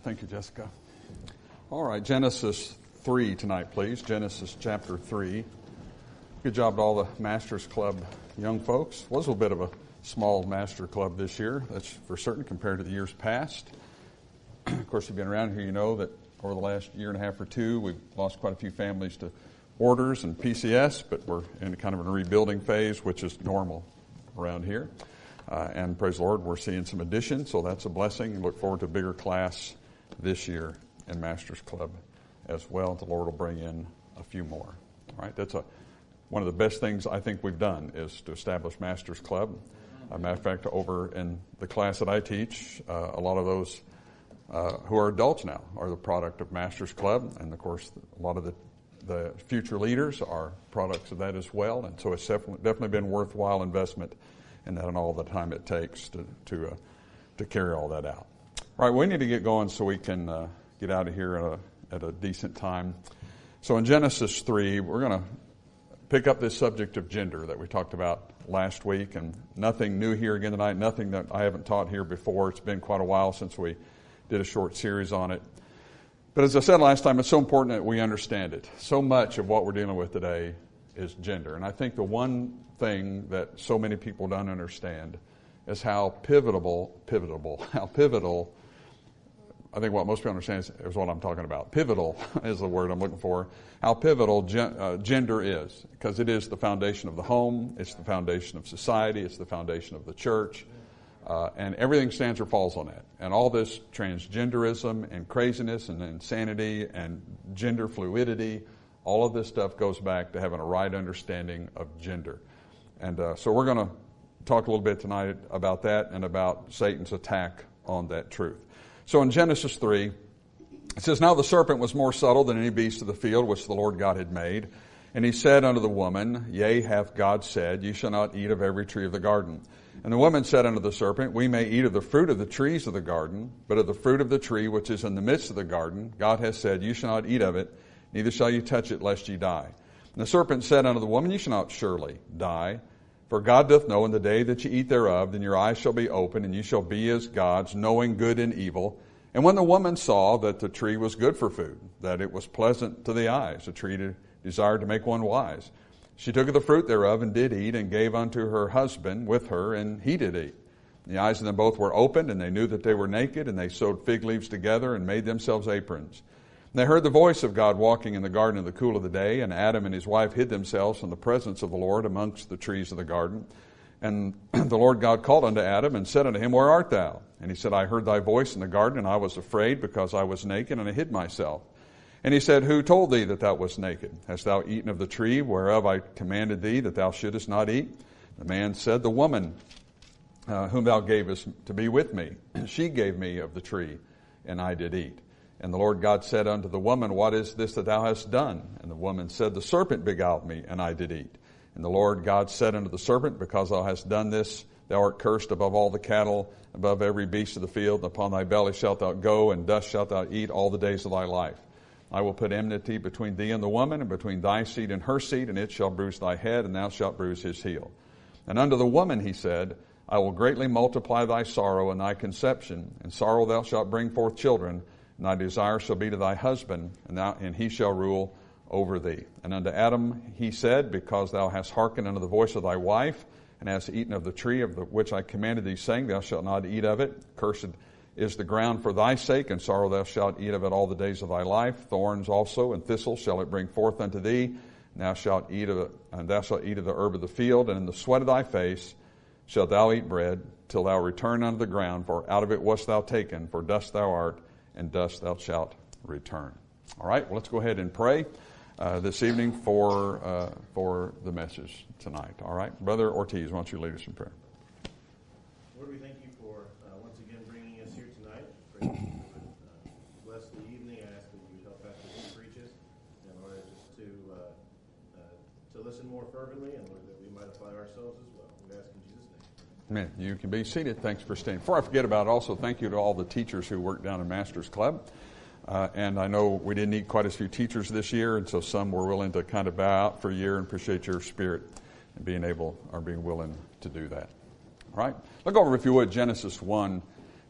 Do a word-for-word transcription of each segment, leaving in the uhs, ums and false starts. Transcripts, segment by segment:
Thank you, Jessica. All right, Genesis three tonight, please. Genesis chapter three. Good job to all the Masters Club young folks. Was a little bit of a small Master Club this year, that's for certain, compared to the years past. Of course, if you've been around here, you know that over the last year and a half or two, we've lost quite a few families to orders and P C S, but we're in kind of a rebuilding phase, which is normal around here. Uh, and praise the Lord, we're seeing some additions, so that's a blessing. Look forward to a bigger class this year in Masters Club as well. The Lord will bring in a few more. All right, that's a one of the best things I think we've done is to establish Masters Club. As a matter of fact, over in the class that I teach, uh, a lot of those uh, who are adults now are the product of Masters Club, and of course, a lot of the the future leaders are products of that as well. And so it's definitely definitely been worthwhile investment in that and all the time it takes to to uh, to carry all that out. All right, we need to get going so we can uh, get out of here at a at a decent time. So in Genesis three, we're going to pick up this subject of gender that we talked about last week, and nothing new here again tonight, nothing that I haven't taught here before. It's been quite a while since we did a short series on it. But as I said last time, it's so important that we understand it. So much of what we're dealing with today is gender. And I think the one thing that so many people don't understand is how pivotal, pivotal, how pivotal, I think what most people understand is, is what I'm talking about. Pivotal is the word I'm looking for. How pivotal gen, uh, gender is, because it is the foundation of the home, it's the foundation of society, it's the foundation of the church. Uh, and everything stands or falls on that. And all this transgenderism and craziness and insanity and gender fluidity, all of this stuff goes back to having a right understanding of gender. And uh, so we're going to talk a little bit tonight about that and about Satan's attack on that truth. So in Genesis three, it says, "Now the serpent was more subtle than any beast of the field which the Lord God had made. And he said unto the woman, Yea, hath God said, Ye shall not eat of every tree of the garden. And the woman said unto the serpent, We may eat of the fruit of the trees of the garden, but of the fruit of the tree which is in the midst of the garden, God hath said, You shall not eat of it, neither shall you touch it, lest ye die. And the serpent said unto the woman, You shall not surely die. For God doth know in the day that ye eat thereof, then your eyes shall be opened, and ye shall be as gods, knowing good and evil. And when the woman saw that the tree was good for food, that it was pleasant to the eyes, a tree to desire to make one wise, she took of the fruit thereof and did eat, and gave unto her husband with her, and he did eat. And the eyes of them both were opened, and they knew that they were naked, and they sewed fig leaves together and made themselves aprons. And they heard the voice of God walking in the garden in the cool of the day, and Adam and his wife hid themselves from the presence of the Lord amongst the trees of the garden. And the Lord God called unto Adam and said unto him, Where art thou? And he said, I heard thy voice in the garden, and I was afraid, because I was naked, and I hid myself. And he said, Who told thee that thou wast naked? Hast thou eaten of the tree whereof I commanded thee that thou shouldest not eat? The man said, The woman uh, whom thou gavest to be with me, she gave me of the tree, and I did eat. And the Lord God said unto the woman, What is this that thou hast done? And the woman said, The serpent beguiled me, and I did eat. And the Lord God said unto the serpent, Because thou hast done this, thou art cursed above all the cattle, above every beast of the field. Upon thy belly shalt thou go, and dust shalt thou eat all the days of thy life. I will put enmity between thee and the woman, and between thy seed and her seed, and it shall bruise thy head, and thou shalt bruise his heel. And unto the woman he said, I will greatly multiply thy sorrow and thy conception. In sorrow thou shalt bring forth children, and thy desire shall be to thy husband, and, thou, and he shall rule over thee. And unto Adam he said, Because thou hast hearkened unto the voice of thy wife, and hast eaten of the tree of the, which I commanded thee, saying, Thou shalt not eat of it. Cursed is the ground for thy sake, and sorrow thou shalt eat of it all the days of thy life. Thorns also and thistles shall it bring forth unto thee. And thou shalt eat of it, and thou shalt eat of the herb of the field, and in the sweat of thy face shalt thou eat bread, till thou return unto the ground, for out of it wast thou taken, for dust thou art, and dust thou shalt return. All right, well, let's go ahead and pray uh, this evening for uh, for the message tonight. All right, Brother Ortiz, why don't you lead us in prayer? Lord, we thank you for uh, once again bringing us here tonight. Pray that you would uh, bless the evening. I ask that you would help Pastor Jim preach us, and Lord, just to uh, uh, to listen more fervently, and Lord, that we might apply ourselves as well. We ask in Jesus' name. Amen. You can be seated. Thanks for staying. Before I forget about it, also thank you to all the teachers who work down in Masters Club. Uh, and I know we didn't need quite as few teachers this year, and so some were willing to kind of bow out for a year, and appreciate your spirit and being able or being willing to do that. All right? Look over, if you would, Genesis one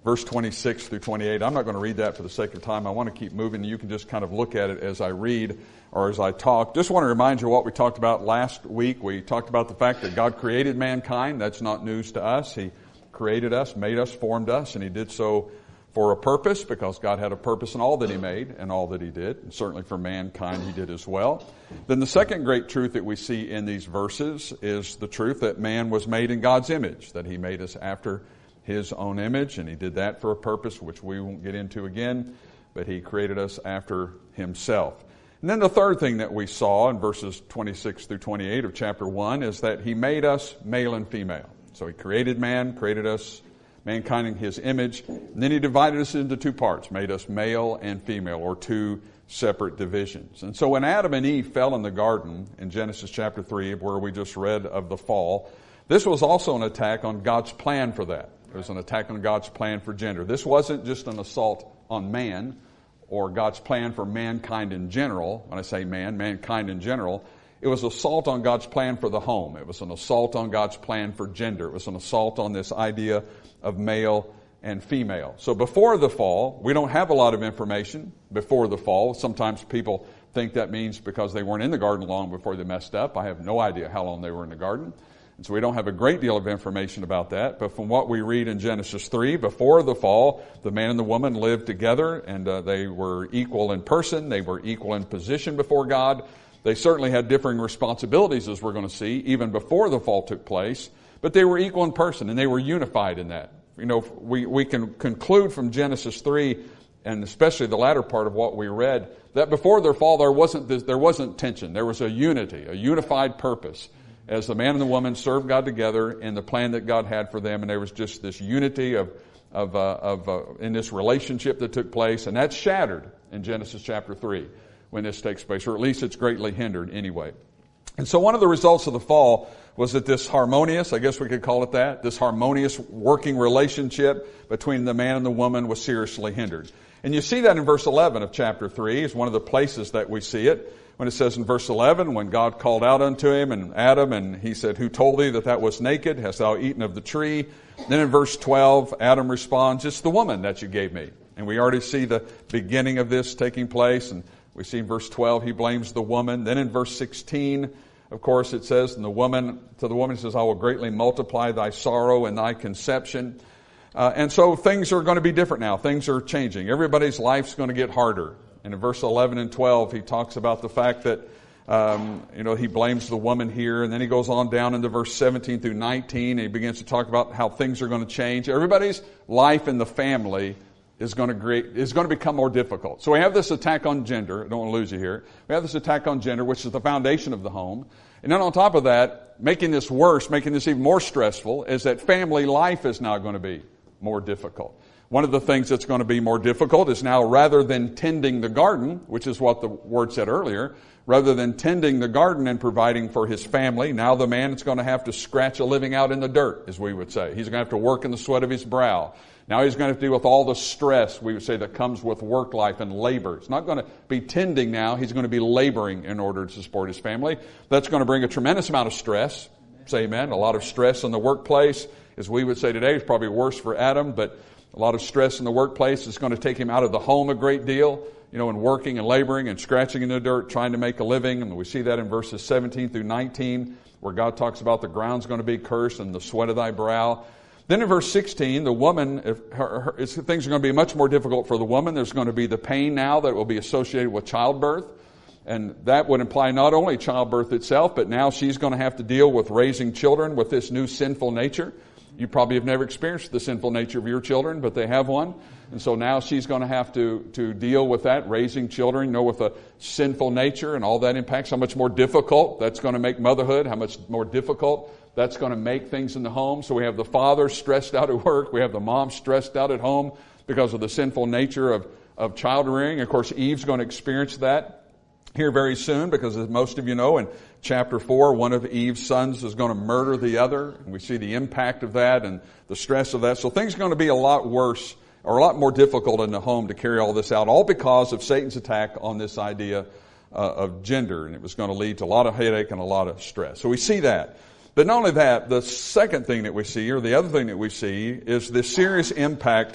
verse twenty-six through twenty-eight. I'm not going to read that for the sake of time. I want to keep moving. You can just kind of look at it as I read or as I talk. Just want to remind you what we talked about last week. We talked about the fact that God created mankind. That's not news to us. He created us, made us, formed us, and He did so for a purpose, because God had a purpose in all that He made and all that He did. And certainly for mankind He did as well. Then the second great truth that we see in these verses is the truth that man was made in God's image, that He made us after His own image, and He did that for a purpose which we won't get into again, but He created us after Himself. And then the third thing that we saw in verses twenty-six through twenty-eight of chapter one is that He made us male and female. So He created man, created us, mankind in His image, and then He divided us into two parts, made us male and female, or two separate divisions. And so when Adam and Eve fell in the garden in Genesis chapter three, where we just read of the fall, this was also an attack on God's plan for that. It was an attack on God's plan for gender. This wasn't just an assault on man or God's plan for mankind in general. When I say man, mankind in general, it was an assault on God's plan for the home. It was an assault on God's plan for gender. It was an assault on this idea of male and female. So before the fall, we don't have a lot of information before the fall. Sometimes people think that means because they weren't in the garden long before they messed up. I have no idea how long they were in the garden. And so we don't have a great deal of information about that. But from what we read in Genesis three, before the fall, the man and the woman lived together, and uh, they were equal in person. They were equal in position before God. They certainly had differing responsibilities, as we're going to see, even before the fall took place. But they were equal in person, and they were unified in that. You know, we, we can conclude from Genesis three, and especially the latter part of what we read, that before their fall there wasn't this, there wasn't tension. There was a unity, a unified purpose, as the man and the woman served God together in the plan that God had for them, and there was just this unity of of uh, of uh, in this relationship that took place, and that's shattered in Genesis chapter three when this takes place, or at least it's greatly hindered anyway. And so one of the results of the fall was that this harmonious, I guess we could call it that, this harmonious working relationship between the man and the woman was seriously hindered. And you see that in verse eleven of chapter three is one of the places that we see it. When it says in verse eleven, when God called out unto him and Adam, and He said, who told thee that that was naked? Hast thou eaten of the tree? Then in verse twelve, Adam responds, it's the woman that you gave me. And we already see the beginning of this taking place. And we see in verse twelve, he blames the woman. Then in verse sixteen, of course, it says, and the woman, to the woman, it says, I will greatly multiply thy sorrow and thy conception. Uh, and so things are going to be different now. Things are changing. Everybody's life's going to get harder. And in verse eleven and twelve, he talks about the fact that, um, you know, he blames the woman here. And then he goes on down into verse seventeen through nineteen, and he begins to talk about how things are going to change. Everybody's life in the family is going to create, is going to become more difficult. So we have this attack on gender. I don't want to lose you here. We have this attack on gender, which is the foundation of the home. And then on top of that, making this worse, making this even more stressful, is that family life is now going to be more difficult. One of the things that's going to be more difficult is now, rather than tending the garden, which is what the word said earlier, rather than tending the garden and providing for his family, now the man is going to have to scratch a living out in the dirt, as we would say. He's going to have to work in the sweat of his brow. Now he's going to have to deal with all the stress, we would say, that comes with work life and labor. It's not going to be tending now. He's going to be laboring in order to support his family. That's going to bring a tremendous amount of stress. Say amen. A lot of stress in the workplace, as we would say today, is probably worse for Adam, but a lot of stress in the workplace is going to take him out of the home a great deal, you know, in working and laboring and scratching in the dirt, trying to make a living. And we see that in verses seventeen through nineteen, where God talks about the ground's going to be cursed and the sweat of thy brow. Then in verse sixteen, the woman, if her, her, things are going to be much more difficult for the woman. There's going to be the pain now that will be associated with childbirth. And that would imply not only childbirth itself, but now she's going to have to deal with raising children with this new sinful nature. You probably have never experienced the sinful nature of your children, but they have one. And so now she's going to have to, to deal with that, raising children, you know, with a sinful nature, and all that impacts. How much more difficult that's going to make motherhood, how much more difficult that's going to make things in the home. So we have the father stressed out at work. We have the mom stressed out at home because of the sinful nature of, of child rearing. Of course, Eve's going to experience that here very soon, because as most of you know, in chapter four, one of Eve's sons is going to murder the other. And we see the impact of that and the stress of that. So things are going to be a lot worse, or a lot more difficult in the home to carry all this out, all because of Satan's attack on this idea uh, of gender. And it was going to lead to a lot of headache and a lot of stress. So we see that. But not only that, the second thing that we see, or the other thing that we see, is this serious impact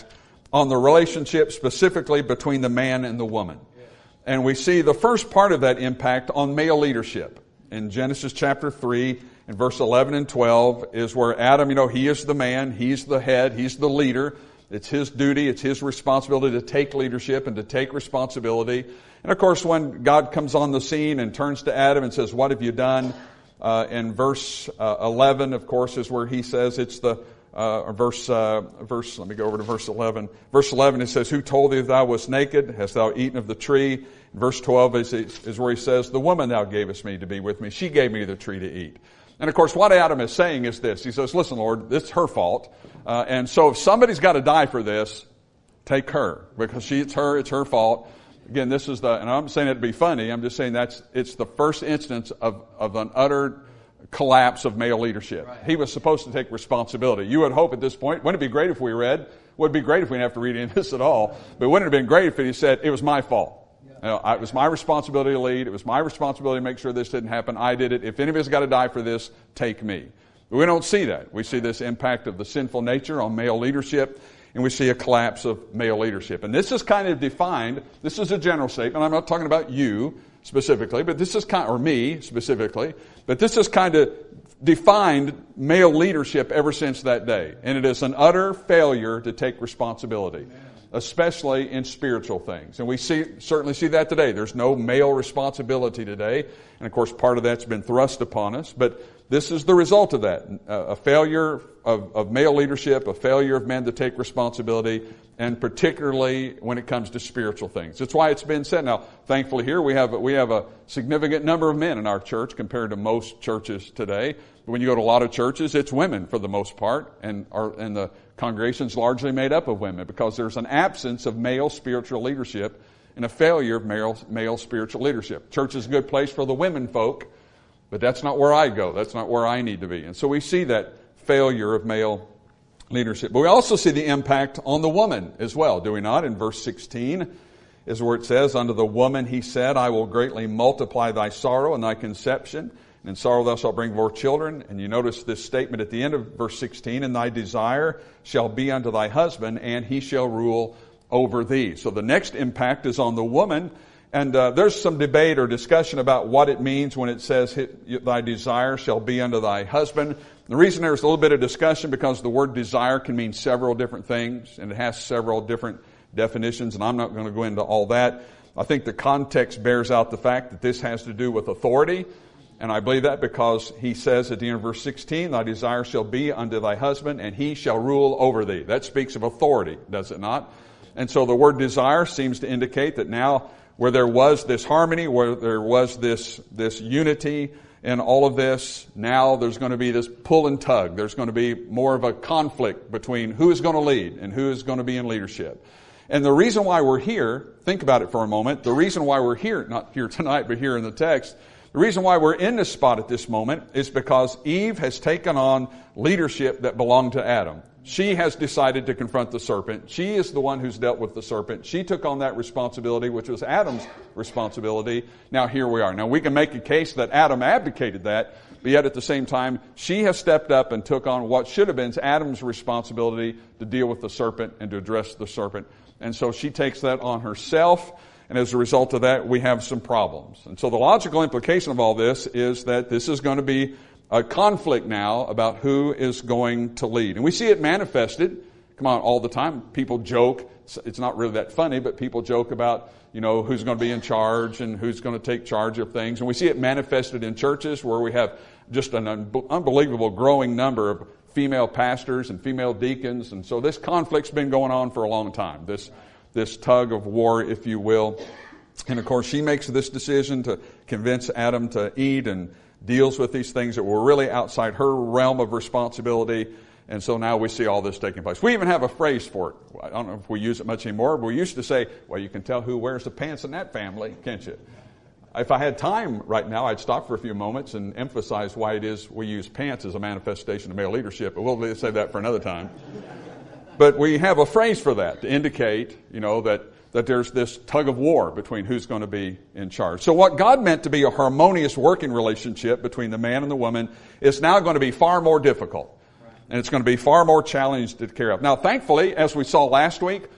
on the relationship specifically between the man and the woman. And we see the first part of that impact on male leadership. In Genesis chapter three, in verse eleven and twelve, is where Adam, you know, he is the man, he's the head, he's the leader. It's his duty, it's his responsibility to take leadership and to take responsibility. And of course, when God comes on the scene and turns to Adam and says, "What have you done?" Uh, in verse uh, eleven, of course, is where he says it's the Uh, verse, uh, verse, let me go over to verse eleven. Verse eleven, it says, "Who told thee that thou wast naked? Hast thou eaten of the tree?" Verse twelve is, is where he says, "The woman thou gavest me to be with me, she gave me the tree to eat." And of course, what Adam is saying is this. He says, "Listen, Lord, it's her fault. Uh, and so if somebody's got to die for this, take her. Because she, it's her, it's her fault." Again, this is the, and I'm saying it to be funny, I'm just saying that's, it's the first instance of, of an utter collapse of male leadership. Right. He was supposed to take responsibility. You would hope at this point, wouldn't it be great if we read, would it be great if we didn't have to read any of this at all, but wouldn't it have been great if he said, "It was my fault. Yeah. You know, I, it was my responsibility to lead. It was my responsibility to make sure this didn't happen. I did it. If anybody's got to die for this, take me." But we don't see that. We see this impact of the sinful nature on male leadership, and we see a collapse of male leadership. And this is kind of defined, this is a general statement. I'm not talking about you specifically, but this is kind, or me specifically, but this is kind of defined male leadership ever since that day. And it is an utter failure to take responsibility, Amen. Especially in spiritual things. And we see, certainly see that today. There's no male responsibility today. And of course, part of that's been thrust upon us. But this is the result of that. A failure of, of male leadership, a failure of men to take responsibility, and particularly when it comes to spiritual things. That's why it's been said. Now, thankfully here we have, we have a significant number of men in our church compared to most churches today. But when you go to a lot of churches, it's women for the most part, and, are, and the congregation's largely made up of women because there's an absence of male spiritual leadership and a failure of male, male spiritual leadership. Church is a good place for the women folk, but that's not where I go. That's not where I need to be. And so we see that failure of male leadership. But we also see the impact on the woman as well, do we not? In verse sixteen is where it says, "Unto the woman he said, I will greatly multiply thy sorrow and thy conception. And in sorrow thou shalt bring forth children." And you notice this statement at the end of verse sixteen, "And thy desire shall be unto thy husband, and he shall rule over thee." So the next impact is on the woman. And uh, there's some debate or discussion about what it means when it says, "Thy desire shall be unto thy husband." The reason there's a little bit of discussion because the word desire can mean several different things, and it has several different definitions, and I'm not going to go into all that. I think the context bears out the fact that this has to do with authority, and I believe that because he says at the end of verse sixteen, "Thy desire shall be unto thy husband, and he shall rule over thee." That speaks of authority, does it not? And so the word desire seems to indicate that now where there was this harmony, where there was this, this unity in all of this, now there's going to be this pull and tug. There's going to be more of a conflict between who is going to lead and who is going to be in leadership. And the reason why we're here, think about it for a moment, the reason why we're here, not here tonight, but here in the text, the reason why we're in this spot at this moment is because Eve has taken on leadership that belonged to Adam. She has decided to confront the serpent. She is the one who's dealt with the serpent. She took on that responsibility, which was Adam's responsibility. Now here we are. Now we can make a case that Adam abdicated that, but yet at the same time, she has stepped up and took on what should have been Adam's responsibility to deal with the serpent and to address the serpent. And so she takes that on herself, and as a result of that, we have some problems. And so the logical implication of all this is that this is going to be a conflict now about who is going to lead. And we see it manifested, come on, all the time. People joke. It's not really that funny, but people joke about, you know, who's going to be in charge and who's going to take charge of things. And we see it manifested in churches where we have just an un- unbelievable growing number of female pastors and female deacons. And so this conflict's been going on for a long time, this, this tug of war, if you will. And of course, she makes this decision to convince Adam to eat and deals with these things that were really outside her realm of responsibility. And so now we see all this taking place. We even have a phrase for it. I don't know if we use it much anymore, but we used to say, well, you can tell who wears the pants in that family, can't you? If I had time right now, I'd stop for a few moments and emphasize why it is we use pants as a manifestation of male leadership, but we'll save that for another time. But we have a phrase for that to indicate, you know, that that there's this tug of war between who's going to be in charge. So what God meant to be a harmonious working relationship between the man and the woman is now going to be far more difficult. And it's going to be far more challenging to carry out. Now, thankfully, as we saw last week,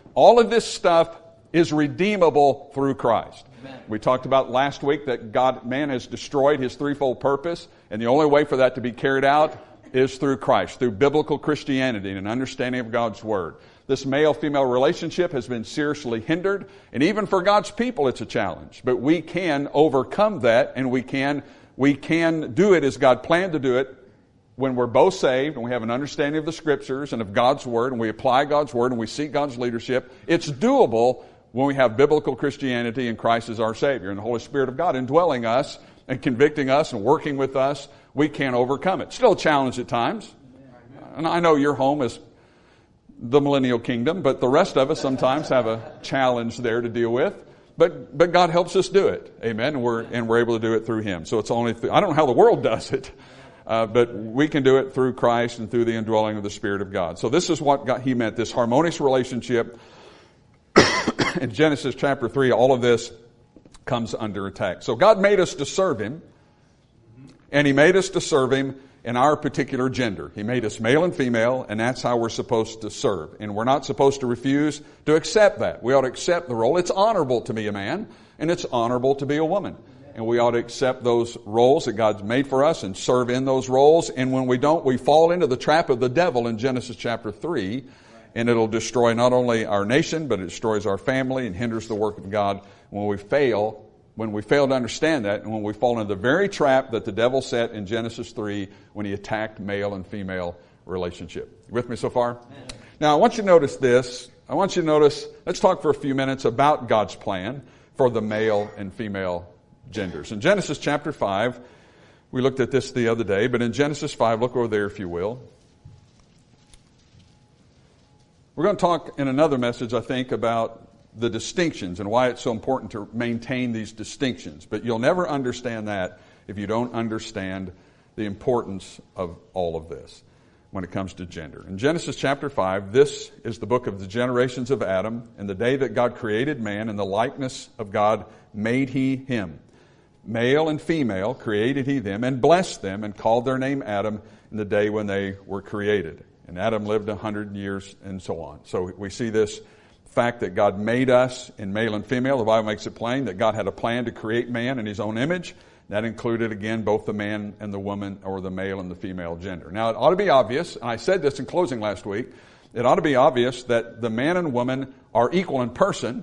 All of this stuff is redeemable through Christ. Amen. We talked about last week that God, man has destroyed his threefold purpose, and the only way for that to be carried out is through Christ, through biblical Christianity and an understanding of God's Word. This male-female relationship has been seriously hindered, and even for God's people it's a challenge. But we can overcome that, and we can, we can do it as God planned to do it when we're both saved and we have an understanding of the Scriptures and of God's Word, and we apply God's Word and we seek God's leadership. It's doable when we have biblical Christianity and Christ as our Savior and the Holy Spirit of God indwelling us and convicting us and working with us. We can overcome it. Still a challenge at times. And I know your home is the millennial kingdom, but the rest of us sometimes have a challenge there to deal with. But but God helps us do it. Amen. And we're and we're able to do it through Him. So it's only through, I don't know how the world does it, uh, but we can do it through Christ and through the indwelling of the Spirit of God. So this is what God, He meant, this harmonious relationship. In Genesis chapter three, all of this comes under attack. So God made us to serve Him, and He made us to serve Him in our particular gender. He made us male and female, and that's how we're supposed to serve. And we're not supposed to refuse to accept that. We ought to accept the role. It's honorable to be a man, and it's honorable to be a woman. And we ought to accept those roles that God's made for us and serve in those roles. And when we don't, we fall into the trap of the devil in Genesis chapter three, and it'll destroy not only our nation, but it destroys our family and hinders the work of God when we fail When we fail to understand that, and when we fall into the very trap that the devil set in Genesis three when he attacked male and female relationship. You with me so far? Amen. Now, I want you to notice this. I want you to notice, let's talk for a few minutes about God's plan for the male and female genders. In Genesis chapter five, we looked at this the other day, but in Genesis five, look over there if you will. We're going to talk in another message, I think, about the distinctions and why it's so important to maintain these distinctions. But you'll never understand that if you don't understand the importance of all of this when it comes to gender. In Genesis chapter five, this is the book of the generations of Adam. In the day that God created man, in the likeness of God made He him. Male and female created He them, and blessed them, and called their name Adam in the day when they were created. And Adam lived a hundred years, and so on. So we see this fact that God made us in male and female. The Bible makes it plain that God had a plan to create man in His own image. That included, again, both the man and the woman, or the male and the female gender. Now, it ought to be obvious, and I said this in closing last week, it ought to be obvious that the man and woman are equal in person.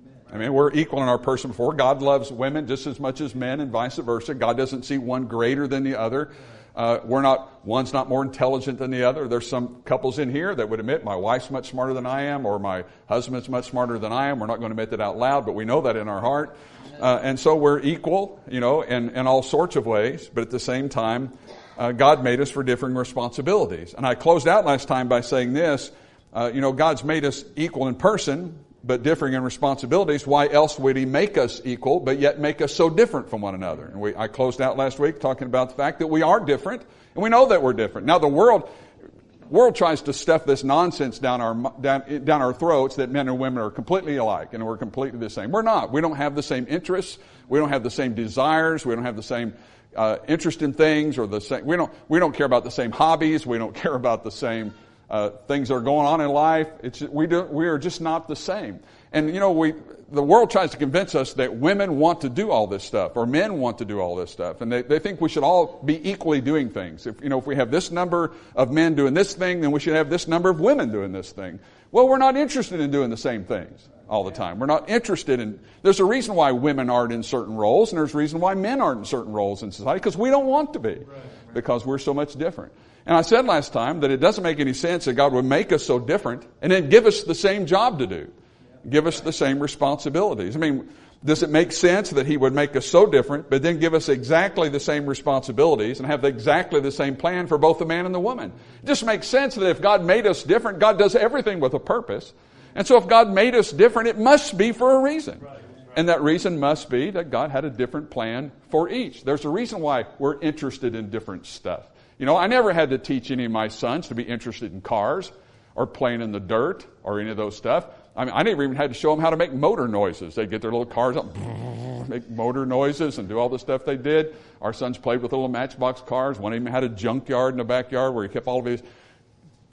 I mean, we're equal in our person before. God loves women just as much as men, and vice versa. God doesn't see one greater than the other. Uh, we're not, one's not more intelligent than the other. There's some couples in here that would admit my wife's much smarter than I am, or my husband's much smarter than I am. We're not going to admit that out loud, but we know that in our heart. Uh, and so we're equal, you know, in, in all sorts of ways. But at the same time, uh, God made us for differing responsibilities. And I closed out last time by saying this, uh, you know, God's made us equal in person, but differing in responsibilities. Why else would He make us equal, but yet make us so different from one another? And we, I closed out last week talking about the fact that we are different, and we know that we're different. Now, the world, world tries to stuff this nonsense down our down, down our throats that men and women are completely alike and we're completely the same. We're not. We don't have the same interests. We don't have the same desires. We don't have the same uh, interest in things, or the same. We don't. We don't care about the same hobbies. We don't care about the same Uh, things that are going on in life. It's, we do, we are just not the same. And, you know, we, the world tries to convince us that women want to do all this stuff, or men want to do all this stuff. And they, they think we should all be equally doing things. If, you know, if we have this number of men doing this thing, then we should have this number of women doing this thing. Well, we're not interested in doing the same things all the time. We're not interested in, there's a reason why women aren't in certain roles, and there's a reason why men aren't in certain roles in society, because we don't want to be, because we're so much different. And I said last time that it doesn't make any sense that God would make us so different and then give us the same job to do. Give us the same responsibilities. I mean, does it make sense that He would make us so different, but then give us exactly the same responsibilities and have exactly the same plan for both the man and the woman? It just makes sense that if God made us different, God does everything with a purpose. And so if God made us different, it must be for a reason. And that reason must be that God had a different plan for each. There's a reason why we're interested in different stuff. You know, I never had to teach any of my sons to be interested in cars or playing in the dirt or any of those stuff. I mean, I never even had to show them how to make motor noises. They'd get their little cars up, make motor noises and do all the stuff they did. Our sons played with little matchbox cars. One even had a junkyard in the backyard where he kept all of his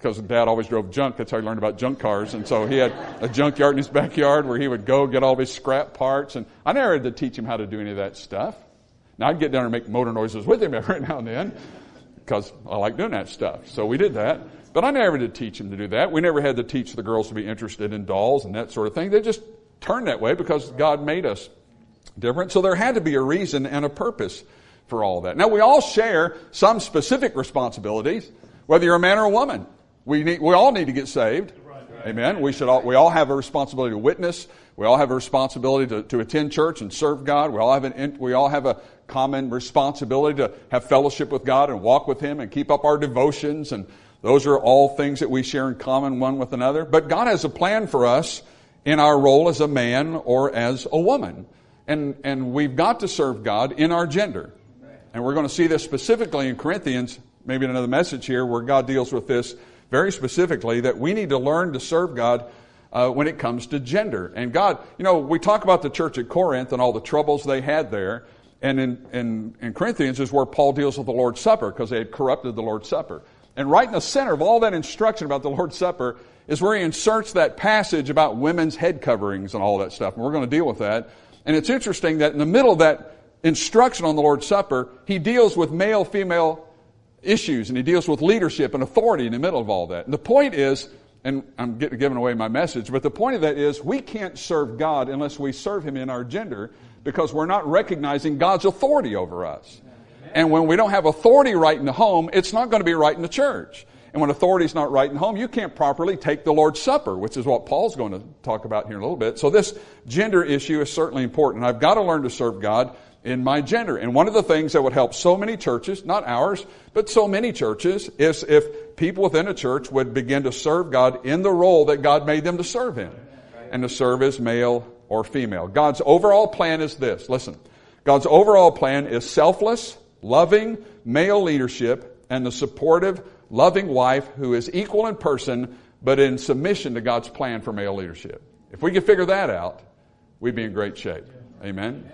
because Dad always drove junk. That's how he learned about junk cars. And so he had a junkyard in his backyard where he would go get all of his scrap parts. And I never had to teach him how to do any of that stuff. Now, I'd get down and make motor noises with him every now and then because I like doing that stuff. So we did that. But I never did teach him to do that. We never had to teach the girls to be interested in dolls and that sort of thing. They just turned that way because God made us different. So there had to be a reason and a purpose for all that. Now, we all share some specific responsibilities, whether you're a man or a woman. We need, we all need to get saved. Amen. We should all, we all have a responsibility to witness. We all have a responsibility to, to attend church and serve God. We all have an, we all have a common responsibility to have fellowship with God and walk with Him and keep up our devotions. And those are all things that we share in common one with another. But God has a plan for us in our role as a man or as a woman. And, and we've got to serve God in our gender. And we're going to see this specifically in Corinthians, maybe in another message here, where God deals with this very specifically, that we need to learn to serve God uh, when it comes to gender. And God, you know, we talk about the church at Corinth and all the troubles they had there. And in, in, in Corinthians is where Paul deals with the Lord's Supper, because they had corrupted the Lord's Supper. And right in the center of all that instruction about the Lord's Supper is where he inserts that passage about women's head coverings and all that stuff. And we're going to deal with that. And it's interesting that in the middle of that instruction on the Lord's Supper, he deals with male-female issues, and he deals with leadership and authority in the middle of all that. And the point is, and I'm getting, giving away my message, but the point of that is we can't serve God unless we serve Him in our gender, because we're not recognizing God's authority over us. And when we don't have authority right in the home, it's not going to be right in the church. And when authority is not right in the home, you can't properly take the Lord's Supper, which is what Paul's going to talk about here in a little bit. So this gender issue is certainly important. I've got to learn to serve God in my gender. And one of the things that would help so many churches, not ours, but so many churches, is if people within a church would begin to serve God in the role that God made them to serve in, and to serve as male or female. God's overall plan is this. Listen, God's overall plan is selfless, loving male leadership and the supportive, loving wife who is equal in person but in submission to God's plan for male leadership. If we could figure that out, we'd be in great shape. Amen.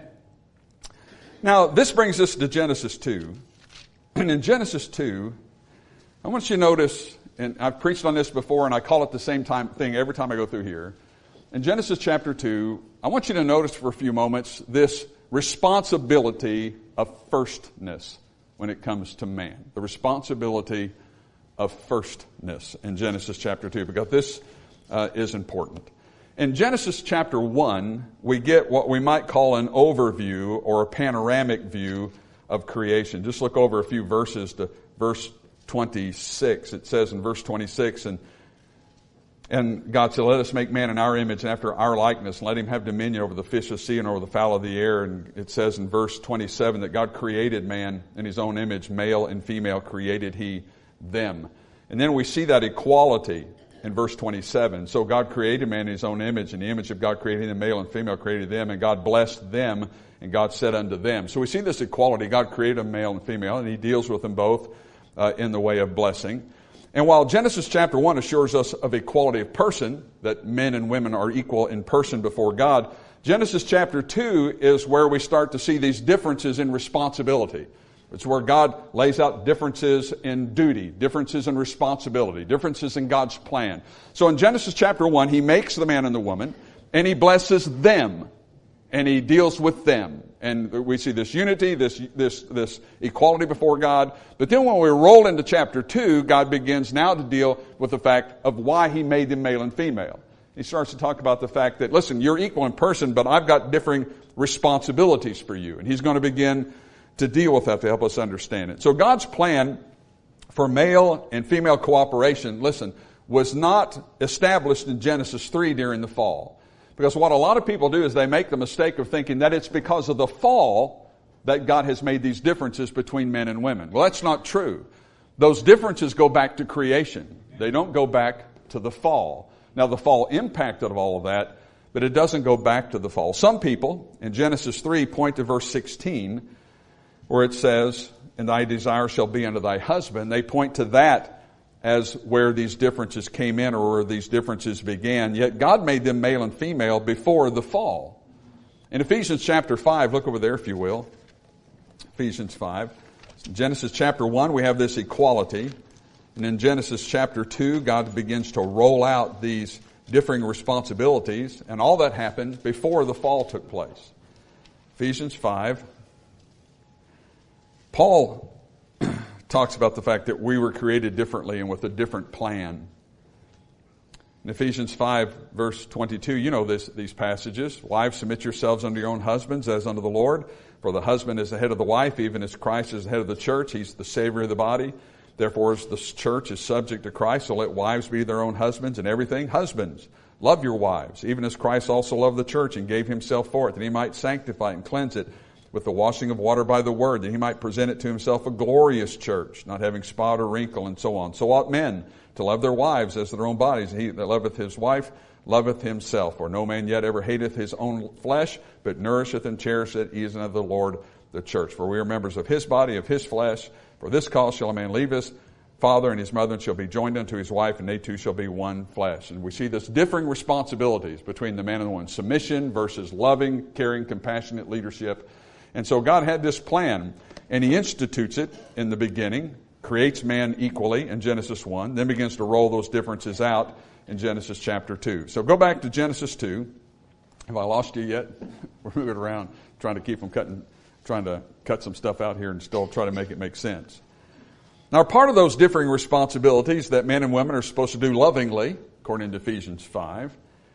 Now, this brings us to Genesis two. And in Genesis two, I want you to notice, and I've preached on this before, and I call it the same time thing every time I go through here. In Genesis chapter two, I want you to notice for a few moments this responsibility of firstness when it comes to man. The responsibility of firstness in Genesis chapter two, because this uh, is important. In Genesis chapter one, we get what we might call an overview or a panoramic view of creation. Just look over a few verses to verse twenty-six. It says in verse twenty-six, and And God said, let us make man in our image and after our likeness, and let him have dominion over the fish of the sea and over the fowl of the air. And it says in verse twenty-seven that God created man in His own image, male and female created He them. And then we see that equality in verse twenty-seven. So God created man in His own image, and the image of God created him, male and female created them, and God blessed them, and God said unto them. So we see this equality. God created a male and female, and He deals with them both uh, in the way of blessing. And while Genesis chapter one assures us of equality of person, that men and women are equal in person before God, Genesis chapter two is where we start to see these differences in responsibility. It's where God lays out differences in duty, differences in responsibility, differences in God's plan. So in Genesis chapter one, He makes the man and the woman, and He blesses them, and He deals with them. And we see this unity, this, this, this equality before God. But then when we roll into chapter two, God begins now to deal with the fact of why He made them male and female. He starts to talk about the fact that, listen, you're equal in person, but I've got differing responsibilities for you. And He's going to begin to deal with that to help us understand it. So God's plan for male and female cooperation, listen, was not established in Genesis three during the fall. Because what a lot of people do is they make the mistake of thinking that it's because of the fall that God has made these differences between men and women. Well, that's not true. Those differences go back to creation. They don't go back to the fall. Now, the fall impacted all of that, but it doesn't go back to the fall. Some people in Genesis three point to verse sixteen, where it says, and thy desire shall be unto thy husband. They point to that as where these differences came in or where these differences began. Yet God made them male and female before the fall. In Ephesians chapter five, look over there if you will. Ephesians five. In Genesis chapter one, we have this equality. And in Genesis chapter two, God begins to roll out these differing responsibilities, and all that happened before the fall took place. Ephesians five. Paul talks about the fact that we were created differently and with a different plan. In Ephesians five, verse twenty-two, you know this, these passages. Wives, submit yourselves unto your own husbands as unto the Lord. For the husband is the head of the wife, even as Christ is the head of the church. He's the Savior of the body. Therefore, as the church is subject to Christ, so let wives be their own husbands in everything. Husbands, love your wives, even as Christ also loved the church and gave himself for it, that he might sanctify it and cleanse it with the washing of water by the word, that he might present it to himself a glorious church, not having spot or wrinkle, and so on. So ought men to love their wives as their own bodies. He that loveth his wife loveth himself. For no man yet ever hateth his own flesh, but nourisheth and cherisheth it, even of the Lord the church. For we are members of his body, of his flesh. For this cause shall a man leave his father and his mother, and shall be joined unto his wife, and they two shall be one flesh. And we see this differing responsibilities between the man and the woman. Submission versus loving, caring, compassionate leadership. And so God had this plan, and he institutes it in the beginning, creates man equally in Genesis one, then begins to roll those differences out in Genesis chapter two. So go back to Genesis two. Have I lost you yet? We're moving around, trying to keep from cutting, trying to cut some stuff out here and still try to make it make sense. Now, part of those differing responsibilities that men and women are supposed to do lovingly, according to Ephesians five,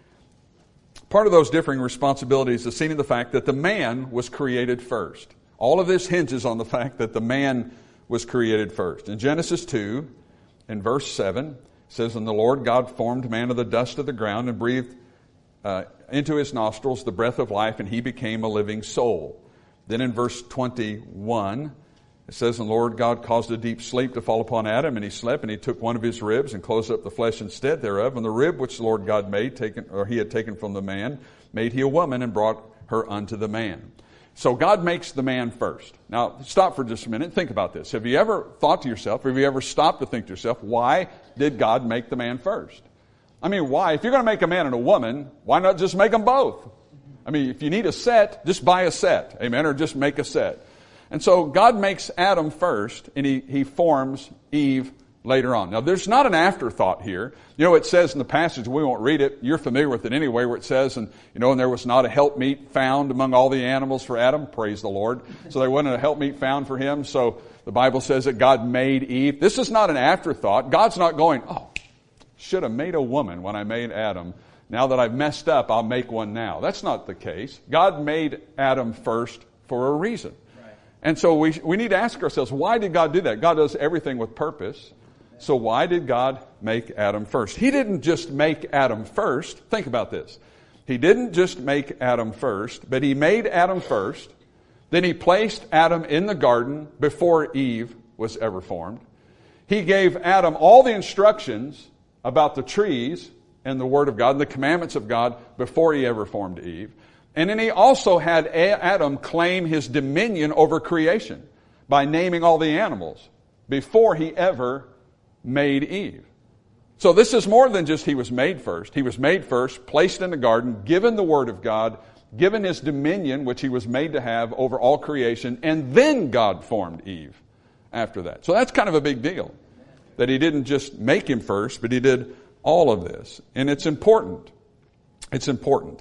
part of those differing responsibilities is seen in the fact that the man was created first. All of this hinges on the fact that the man was created first. In Genesis two, in verse seven, it says, And the Lord God formed man of the dust of the ground and breathed uh, into his nostrils the breath of life, and he became a living soul. Then in verse twenty-one, it says, And the Lord God caused a deep sleep to fall upon Adam, and he slept, and he took one of his ribs and closed up the flesh instead thereof. And the rib which the Lord God made, taken, or he had taken from the man, made he a woman and brought her unto the man. So God makes the man first. Now, stop for just a minute and think about this. Have you ever thought to yourself, or have you ever stopped to think to yourself, why did God make the man first? I mean, why? If you're going to make a man and a woman, why not just make them both? I mean, if you need a set, just buy a set, amen, or just make a set. And so God makes Adam first, and he, he forms Eve later on. Now, there's not an afterthought here. You know, it says in the passage, we won't read it, you're familiar with it anyway, where it says, and you know, and there was not a helpmeet found among all the animals for Adam. Praise the Lord. So there wasn't a helpmeet found for him. So the Bible says that God made Eve. This is not an afterthought. God's not going, oh, should have made a woman when I made Adam. Now that I've messed up, I'll make one now. That's not the case. God made Adam first for a reason. And so we we need to ask ourselves, why did God do that? God does everything with purpose. So why did God make Adam first? He didn't just make Adam first. Think about this. He didn't just make Adam first, but he made Adam first. Then he placed Adam in the garden before Eve was ever formed. He gave Adam all the instructions about the trees and the Word of God and the commandments of God before he ever formed Eve. And then he also had Adam claim his dominion over creation by naming all the animals before he ever made Eve. So this is more than just he was made first. He was made first, placed in the garden, given the Word of God, given his dominion, which he was made to have over all creation, and then God formed Eve after that. So that's kind of a big deal, that he didn't just make him first, but he did all of this. And it's important. It's important.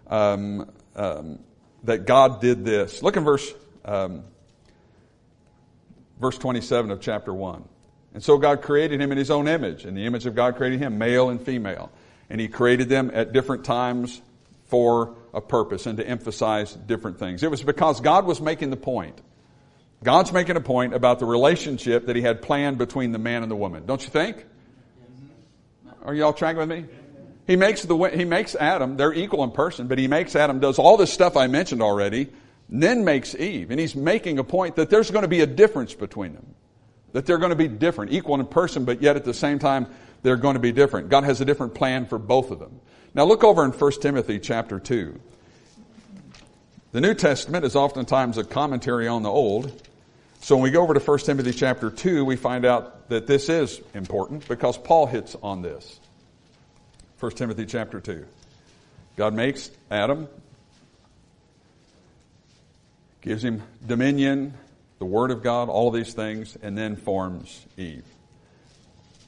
Um, Um, that God did this. Look in verse um, verse twenty-seven of chapter one. And so God created him in his own image. In the image of God created him, male and female. And he created them at different times for a purpose and to emphasize different things. It was because God was making the point. God's making a point about the relationship that he had planned between the man and the woman. Don't you think? Are you all tracking with me? He makes the he makes Adam, they're equal in person, but he makes Adam, does all this stuff I mentioned already, and then makes Eve. And he's making a point that there's going to be a difference between them. That they're going to be different, equal in person, but yet at the same time, they're going to be different. God has a different plan for both of them. Now look over in First Timothy chapter two. The New Testament is oftentimes a commentary on the Old. So when we go over to First Timothy chapter two, we find out that this is important because Paul hits on this. First Timothy chapter two. God makes Adam, gives him dominion, the Word of God, all these things, and then forms Eve.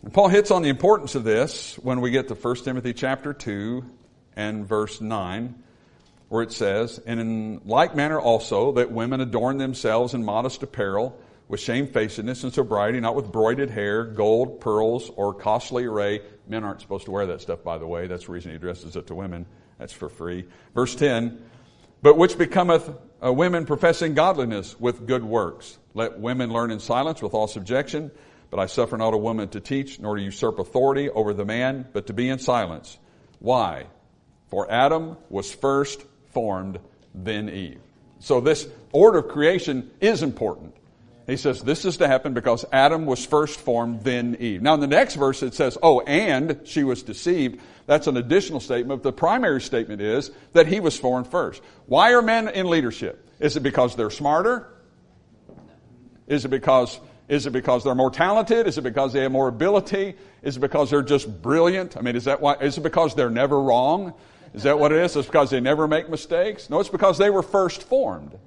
And Paul hits on the importance of this when we get to First Timothy chapter two and verse nine, where it says, "And in like manner also that women adorn themselves in modest apparel, with shamefacedness and sobriety, not with broided hair, gold, pearls, or costly array." Men aren't supposed to wear that stuff, by the way. That's the reason he addresses it to women. That's for free. Verse ten, "But which becometh uh, women professing godliness with good works. Let women learn in silence with all subjection. But I suffer not a woman to teach, nor to usurp authority over the man, but to be in silence. Why? For Adam was first formed, then Eve." So this order of creation is important. He says this is to happen because Adam was first formed, then Eve. Now in the next verse it says, oh, and she was deceived. That's an additional statement. The primary statement is that he was formed first. Why are men in leadership? Is it because they're smarter? Is it because, is it because they're more talented? Is it because they have more ability? Is it because they're just brilliant? I mean, is that why? Is it because they're never wrong? Is that what it is? It's because they never make mistakes? No, it's because they were first formed.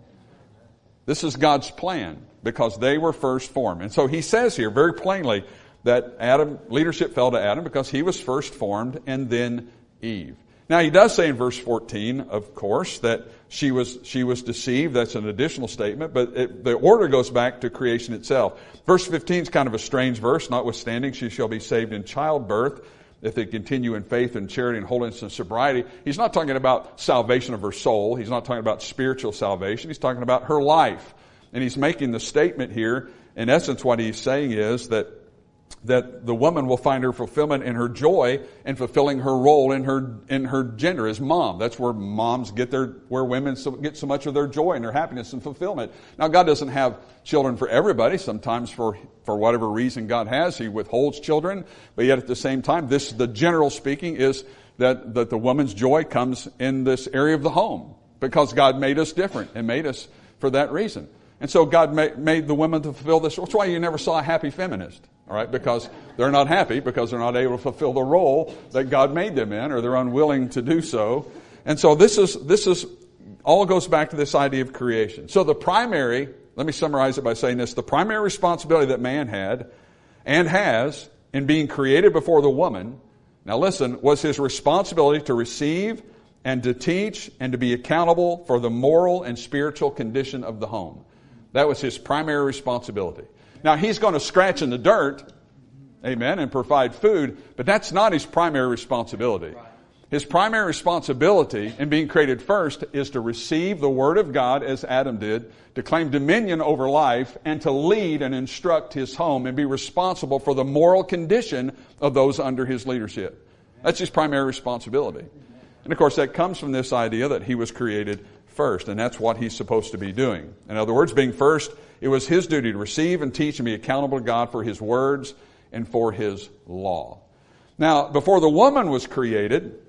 This is God's plan, because they were first formed. And so he says here very plainly that Adam, leadership fell to Adam because he was first formed, and then Eve. Now he does say in verse fourteen, of course, that she was she was deceived. That's an additional statement, but it, the order goes back to creation itself. Verse fifteen is kind of a strange verse. "Notwithstanding, she shall be saved in childbirth, if they continue in faith and charity and holiness and sobriety." He's not talking about salvation of her soul. He's not talking about spiritual salvation. He's talking about her life. And he's making the statement here. In essence, what he's saying is that that the woman will find her fulfillment in her joy and fulfilling her role in her in her gender as mom. That's where moms get their where women so, get so much of their joy and their happiness and fulfillment. Now, God doesn't have children for everybody. Sometimes, for for whatever reason God has, He withholds children. But yet, at the same time, this the general speaking is that that the woman's joy comes in this area of the home, because God made us different and made us for that reason. And so God made, made the women to fulfill this. That's why you never saw a happy feminist. All right, because they're not happy, because they're not able to fulfill the role that God made them in, or they're unwilling to do so. And so this is this is all goes back to this idea of creation. So the primary, let me summarize it by saying this, the primary responsibility that man had and has in being created before the woman, now listen, was his responsibility to receive and to teach and to be accountable for the moral and spiritual condition of the home. That was his primary responsibility. Now, he's going to scratch in the dirt, amen, and provide food, but that's not his primary responsibility. His primary responsibility in being created first is to receive the Word of God as Adam did, to claim dominion over life, and to lead and instruct his home and be responsible for the moral condition of those under his leadership. That's his primary responsibility. And of course, that comes from this idea that he was created first, and that's what he's supposed to be doing. In other words, being first, it was his duty to receive and teach and be accountable to God for His words and for His law. Now, before the woman was created,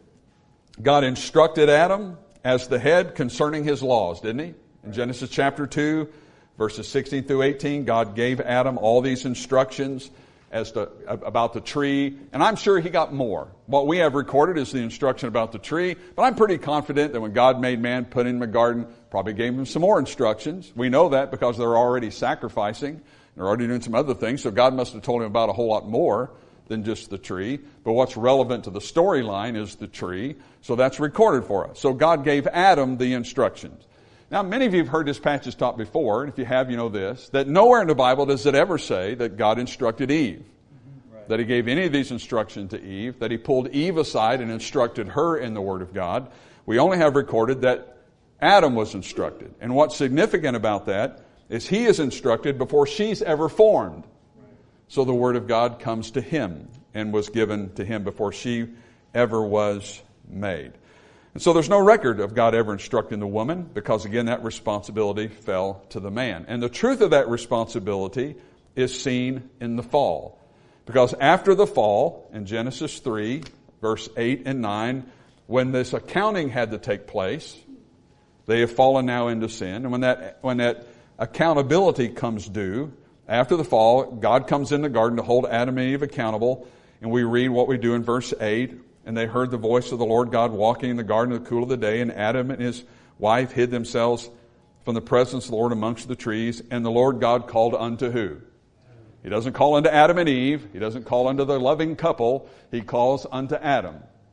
God instructed Adam as the head concerning His laws, didn't He? In Genesis chapter two, verses sixteen through eighteen, God gave Adam all these instructions as to about the tree, and I'm sure he got more. What we have recorded is the instruction about the tree, but I'm pretty confident that when God made man, put him in the garden, probably gave him some more instructions. We know that because they're already sacrificing, they're already doing some other things, so God must have told him about a whole lot more than just the tree. But what's relevant to the storyline is the tree, so that's recorded for us. So God gave Adam the instructions. Now, many of you have heard this passage taught before, and if you have, you know this, that nowhere in the Bible does it ever say that God instructed Eve, right, that He gave any of these instructions to Eve, that He pulled Eve aside and instructed her in the Word of God. We only have recorded that Adam was instructed. And what's significant about that is he is instructed before she's ever formed. Right. So the Word of God comes to him and was given to him before she ever was made. And so there's no record of God ever instructing the woman, because again, that responsibility fell to the man. And the truth of that responsibility is seen in the fall. Because after the fall, in Genesis three, verse eight and nine, when this accounting had to take place, they have fallen now into sin. And when that, when that accountability comes due, after the fall, God comes in the garden to hold Adam and Eve accountable. And we read what we do in verse eight. And they heard the voice of the Lord God walking in the garden in the cool of the day, and Adam and his wife hid themselves from the presence of the Lord amongst the trees. And the Lord God called unto who? He doesn't call unto Adam and Eve. He doesn't call unto the loving couple. He calls unto Adam.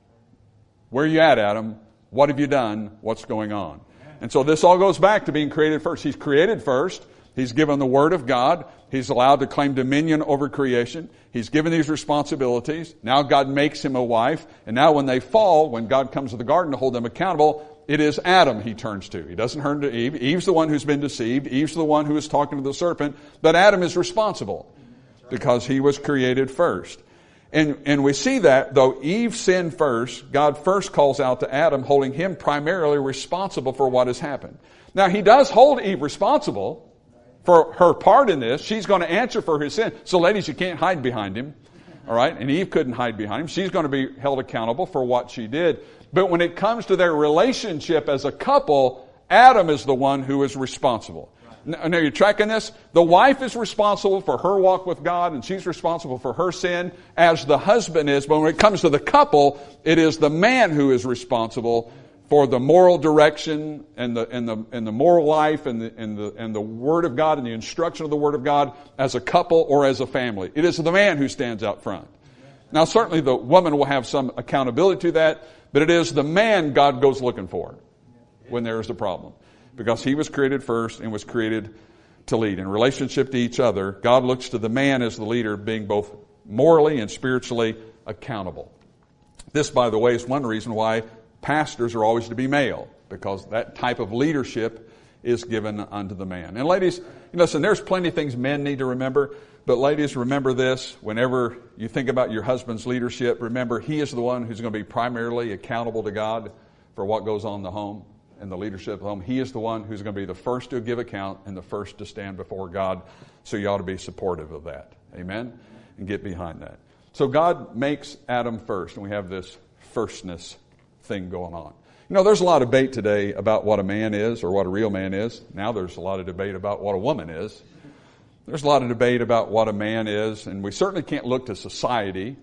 Where are you at, Adam? What have you done? What's going on? And so this all goes back to being created first. He's created first. He's given the Word of God. He's allowed to claim dominion over creation. He's given these responsibilities. Now God makes him a wife. And now when they fall, when God comes to the garden to hold them accountable, it is Adam he turns to. He doesn't turn to Eve. Eve's the one who's been deceived. Eve's the one who is talking to the serpent. But Adam is responsible because he was created first. And, and we see that, though Eve sinned first, God first calls out to Adam, holding him primarily responsible for what has happened. Now, he does hold Eve responsible for her part in this. She's going to answer for his sin. So, ladies, you can't hide behind him. All right? And Eve couldn't hide behind him. She's going to be held accountable for what she did. But when it comes to their relationship as a couple, Adam is the one who is responsible. Now, you're tracking this? The wife is responsible for her walk with God, and she's responsible for her sin, as the husband is. But when it comes to the couple, it is the man who is responsible for the moral direction and the and the and the moral life and the and the and the Word of God and the instruction of the Word of God as a couple or as a family. It is the man who stands out front. Now, certainly the woman will have some accountability to that, but it is the man God goes looking for when there is a problem. Because he was created first and was created to lead. In relationship to each other, God looks to the man as the leader, being both morally and spiritually accountable. This, by the way, is one reason why pastors are always to be male, because that type of leadership is given unto the man. And ladies, listen, there's plenty of things men need to remember, but ladies, remember this. Whenever you think about your husband's leadership, remember he is the one who's going to be primarily accountable to God for what goes on in the home. And the leadership of the home, he is the one who's going to be the first to give account and the first to stand before God. So you ought to be supportive of that. Amen? And get behind that. So God makes Adam first, and we have this firstness thing going on. You know, there's a lot of debate today about what a man is or what a real man is. Now there's a lot of debate about what a woman is. There's a lot of debate about what a man is, and we certainly can't look to society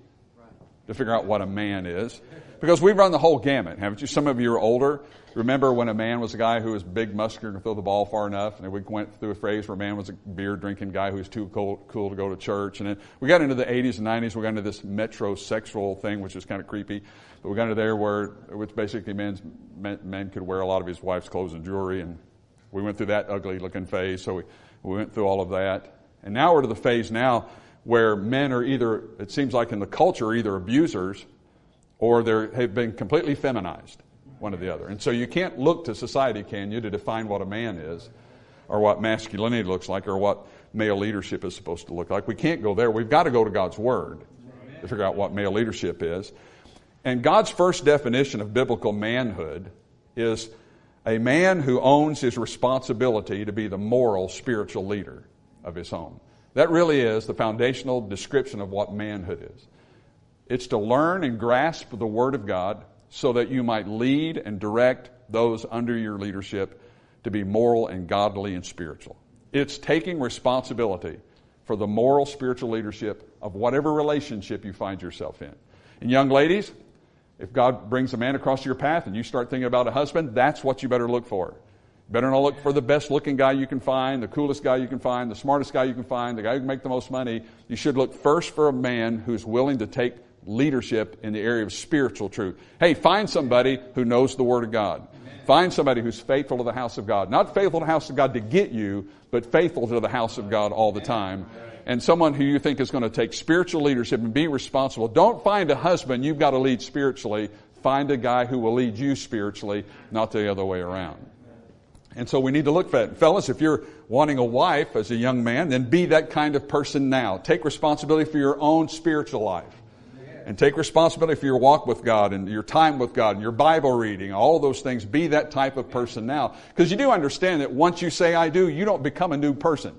to figure out what a man is, because we've run the whole gamut, haven't you? Some of you are older. Remember when a man was a guy who was big, muscular, and could throw the ball far enough? And we went through a phase where a man was a beer-drinking guy who was too cool, cool to go to church. And then we got into the eighties and nineties. We got into this metrosexual thing, which is kind of creepy. But we got into there where, which basically means men, men could wear a lot of his wife's clothes and jewelry. And we went through that ugly-looking phase. So we, we went through all of that. And now we're to the phase now where men are either, it seems like in the culture, either abusers or they have been completely feminized. One or the other. And so you can't look to society, can you, to define what a man is or what masculinity looks like or what male leadership is supposed to look like. We can't go there. We've got to go to God's Word to figure out what male leadership is. And God's first definition of biblical manhood is a man who owns his responsibility to be the moral, spiritual leader of his home. That really is the foundational description of what manhood is. It's to learn and grasp the Word of God so that you might lead and direct those under your leadership to be moral and godly and spiritual. It's taking responsibility for the moral, spiritual leadership of whatever relationship you find yourself in. And young ladies, if God brings a man across your path and you start thinking about a husband, that's what you better look for. You better not look for the best looking guy you can find, the coolest guy you can find, the smartest guy you can find, the guy who can make the most money. You should look first for a man who's willing to take leadership in the area of spiritual truth. Hey, find somebody who knows the Word of God. Amen. Find somebody who's faithful to the house of God. Not faithful to the house of God to get you, but faithful to the house of God all the time. And someone who you think is going to take spiritual leadership and be responsible. Don't find a husband you've got to lead spiritually. Find a guy who will lead you spiritually, not the other way around. And so we need to look for that. Fellas, if you're wanting a wife as a young man, then be that kind of person now. Take responsibility for your own spiritual life. And take responsibility for your walk with God and your time with God and your Bible reading, all of those things. Be that type of person now. Because you do understand that once you say I do, you don't become a new person.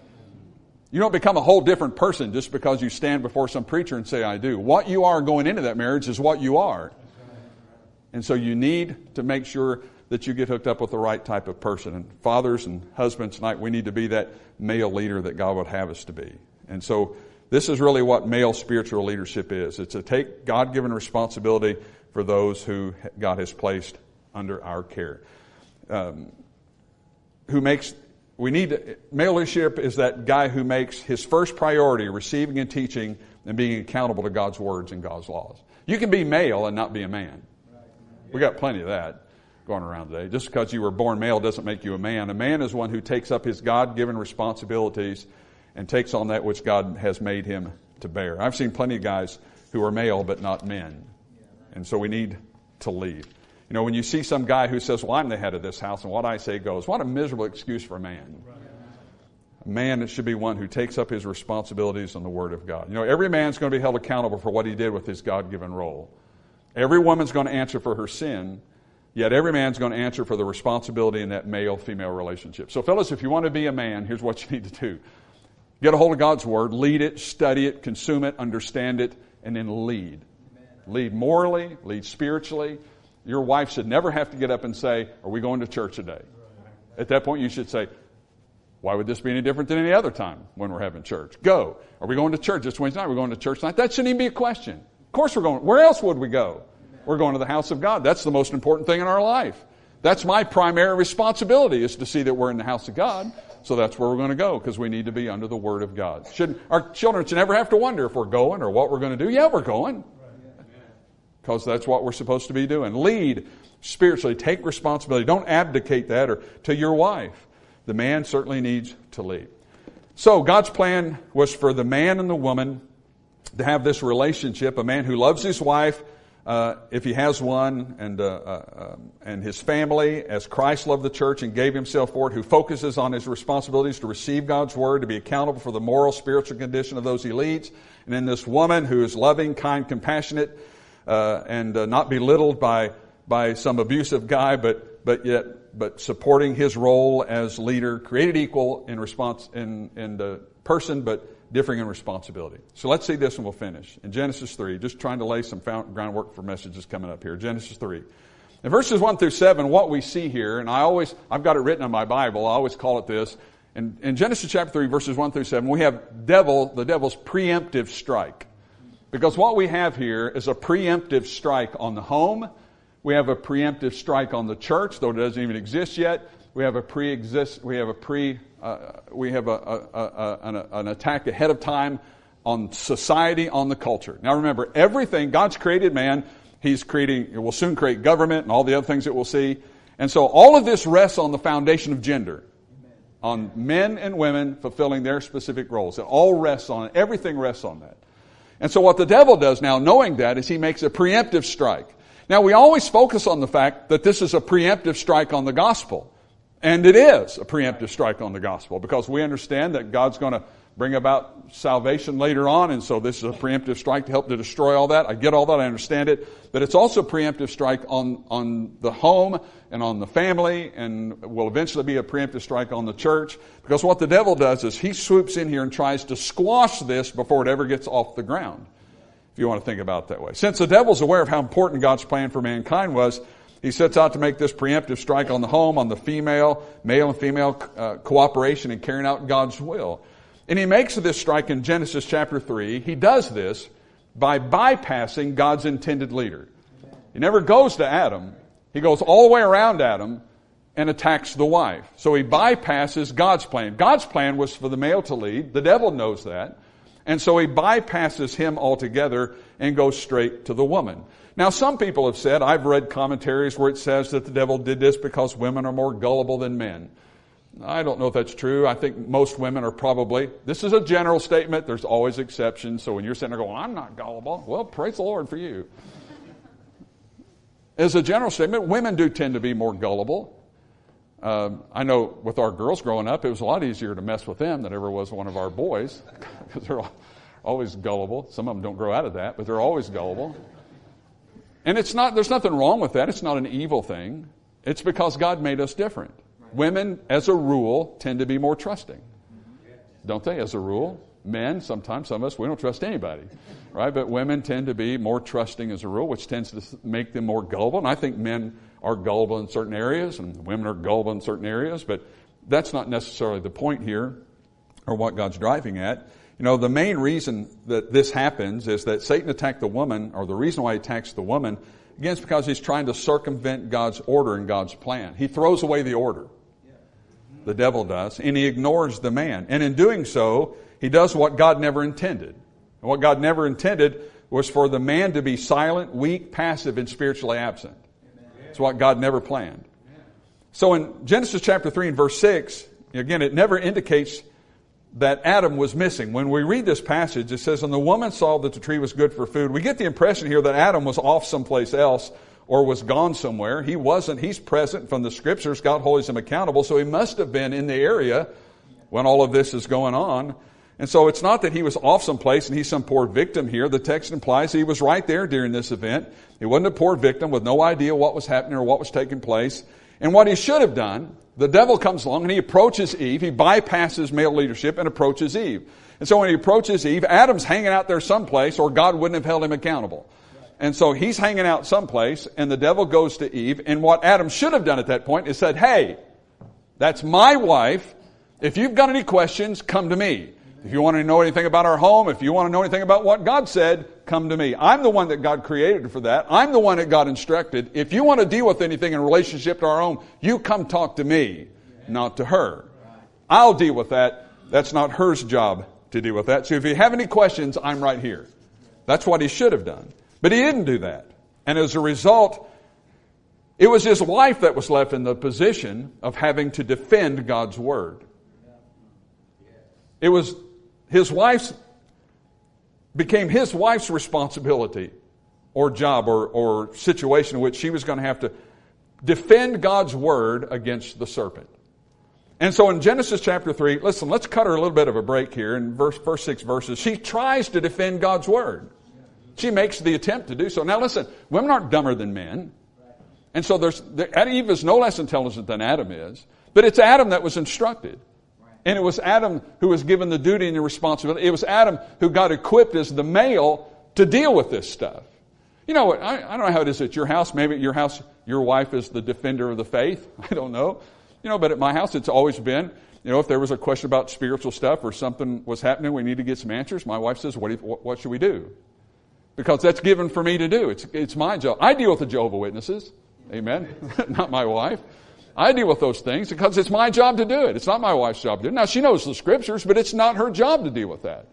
You don't become a whole different person just because you stand before some preacher and say I do. What you are going into that marriage is what you are. And so you need to make sure that you get hooked up with the right type of person. And fathers and husbands tonight, we need to be that male leader that God would have us to be. And so this is really what male spiritual leadership is. It's to take God-given responsibility for those who God has placed under our care. Um, who makes we need to, male leadership is that guy who makes his first priority receiving and teaching and being accountable to God's words and God's laws. You can be male and not be a man. We got plenty of that going around today. Just because you were born male doesn't make you a man. A man is one who takes up his God-given responsibilities and takes on that which God has made him to bear. I've seen plenty of guys who are male but not men. And so we need to lead. You know, when you see some guy who says, well, I'm the head of this house and what I say goes, what a miserable excuse for a man. A man should be one who takes up his responsibilities on the Word of God. You know, every man's going to be held accountable for what he did with his God-given role. Every woman's going to answer for her sin, yet every man's going to answer for the responsibility in that male-female relationship. So fellas, if you want to be a man, here's what you need to do. Get a hold of God's Word, lead it, study it, consume it, understand it, and then lead. Lead morally, lead spiritually. Your wife should never have to get up and say, are we going to church today? At that point, you should say, why would this be any different than any other time when we're having church? Go. Are we going to church this Wednesday night? We're going to church tonight. That shouldn't even be a question. Of course we're going. Where else would we go? We're going to the house of God. That's the most important thing in our life. That's my primary responsibility, is to see that we're in the house of God. So that's where we're going to go, because we need to be under the Word of God. Shouldn't, our children should never have to wonder if we're going or what we're going to do. Yeah, we're going. Because that's what we're supposed to be doing. Lead spiritually. Take responsibility. Don't abdicate that or to your wife. The man certainly needs to lead. So God's plan was for the man and the woman to have this relationship. A man who loves his wife, uh, if he has one, and uh, uh, and his family, as Christ loved the church and gave himself for it, who focuses on his responsibilities to receive God's Word, to be accountable for the moral, spiritual condition of those he leads. And then this woman who is loving, kind, compassionate, Uh, and uh, not belittled by by some abusive guy, but but yet but supporting his role as leader, created equal in response in in the person, but differing in responsibility. So let's see this, and we'll finish in Genesis three. Just trying to lay some found, groundwork for messages coming up here. Genesis three, in verses one through seven, what we see here, and I always I've got it written on my Bible. I always call it this. In, in Genesis chapter three, verses one through seven, we have devil the devil's preemptive strike. Because what we have here is a preemptive strike on the home. We have a preemptive strike on the church, though it doesn't even exist yet. We have a pre-exist. We have a pre. Uh, we have a, a, a, an, an attack ahead of time on society, on the culture. Now remember, everything God's created man. He's creating. It will soon create government and all the other things that we'll see. And so all of this rests on the foundation of gender, on men and women fulfilling their specific roles. It all rests on it. Everything rests on that. And so what the devil does now, knowing that, is he makes a preemptive strike. Now, we always focus on the fact that this is a preemptive strike on the gospel. And it is a preemptive strike on the gospel, because we understand that God's going to bring about salvation later on, and so this is a preemptive strike to help to destroy all that. I get all that, I understand it. But it's also a preemptive strike on, on the home and on the family, and will eventually be a preemptive strike on the church. Because what the devil does is he swoops in here and tries to squash this before it ever gets off the ground, if you want to think about it that way. Since the devil's aware of how important God's plan for mankind was, he sets out to make this preemptive strike on the home, on the female, male and female uh, cooperation in carrying out God's will. And he makes this strike in Genesis chapter three. He does this by bypassing God's intended leader. He never goes to Adam. He goes all the way around Adam and attacks the wife. So he bypasses God's plan. God's plan was for the male to lead. The devil knows that. And so he bypasses him altogether and goes straight to the woman. Now, some people have said, I've read commentaries where it says that the devil did this because women are more gullible than men. I don't know if that's true. I think most women are probably, this is a general statement. There's always exceptions. So when you're sitting there going, I'm not gullible, well, praise the Lord for you. As a general statement, women do tend to be more gullible. Um, I know with our girls growing up, it was a lot easier to mess with them than ever was one of our boys, because they're always gullible. Some of them don't grow out of that, but they're always gullible. And it's not, there's nothing wrong with that. It's not an evil thing. It's because God made us different. Women, as a rule, tend to be more trusting. Don't they, as a rule? Men, sometimes, some of us, we don't trust anybody, right? But women tend to be more trusting as a rule, which tends to make them more gullible. And I think men are gullible in certain areas, and women are gullible in certain areas, but that's not necessarily the point here, or what God's driving at. You know, the main reason that this happens is that Satan attacked the woman, or the reason why he attacks the woman, again, it's because he's trying to circumvent God's order and God's plan. He throws away the order. the devil does, and he ignores the man. And in doing so, he does what God never intended. And what God never intended was for the man to be silent, weak, passive, and spiritually absent. It's what God never planned. So in Genesis chapter three and verse six, again, it never indicates that Adam was missing. When we read this passage, it says, and the woman saw that the tree was good for food. We get the impression here that Adam was off someplace else or was gone somewhere. He wasn't. He's present from the Scriptures. God holds him accountable. So he must have been in the area when all of this is going on. And so it's not that he was off someplace and he's some poor victim here. The text implies he was right there during this event. He wasn't a poor victim with no idea what was happening or what was taking place. And what he should have done, the devil comes along and he approaches Eve. He bypasses male leadership and approaches Eve. And so when he approaches Eve, Adam's hanging out there someplace or God wouldn't have held him accountable. And so he's hanging out someplace and the devil goes to Eve. And what Adam should have done at that point is said, hey, that's my wife. If you've got any questions, come to me. If you want to know anything about our home, if you want to know anything about what God said, come to me. I'm the one that God created for that. I'm the one that God instructed. If you want to deal with anything in relationship to our home, you come talk to me, not to her. I'll deal with that. That's not her job to deal with that. So if you have any questions, I'm right here. That's what he should have done. But he didn't do that. And as a result, it was his wife that was left in the position of having to defend God's word. It was his wife's, became his wife's responsibility or job or, or situation in which she was going to have to defend God's word against the serpent. And so in Genesis chapter three, listen, let's cut her a little bit of a break here. In verse, first six verses, she tries to defend God's word. She makes the attempt to do so. Now listen, women aren't dumber than men. And so there's, Eve is no less intelligent than Adam is. But it's Adam that was instructed. And it was Adam who was given the duty and the responsibility. It was Adam who got equipped as the male to deal with this stuff. You know, I, I don't know how it is at your house. Maybe at your house, your wife is the defender of the faith. I don't know. You know, but at my house, it's always been, you know, if there was a question about spiritual stuff or something was happening, we need to get some answers. My wife says, what, do you, what, what should we do? Because that's given for me to do. It's, it's my job. I deal with the Jehovah's Witnesses. Amen. Not my wife. I deal with those things because it's my job to do it. It's not my wife's job to do it. Now, she knows the Scriptures, but it's not her job to deal with that.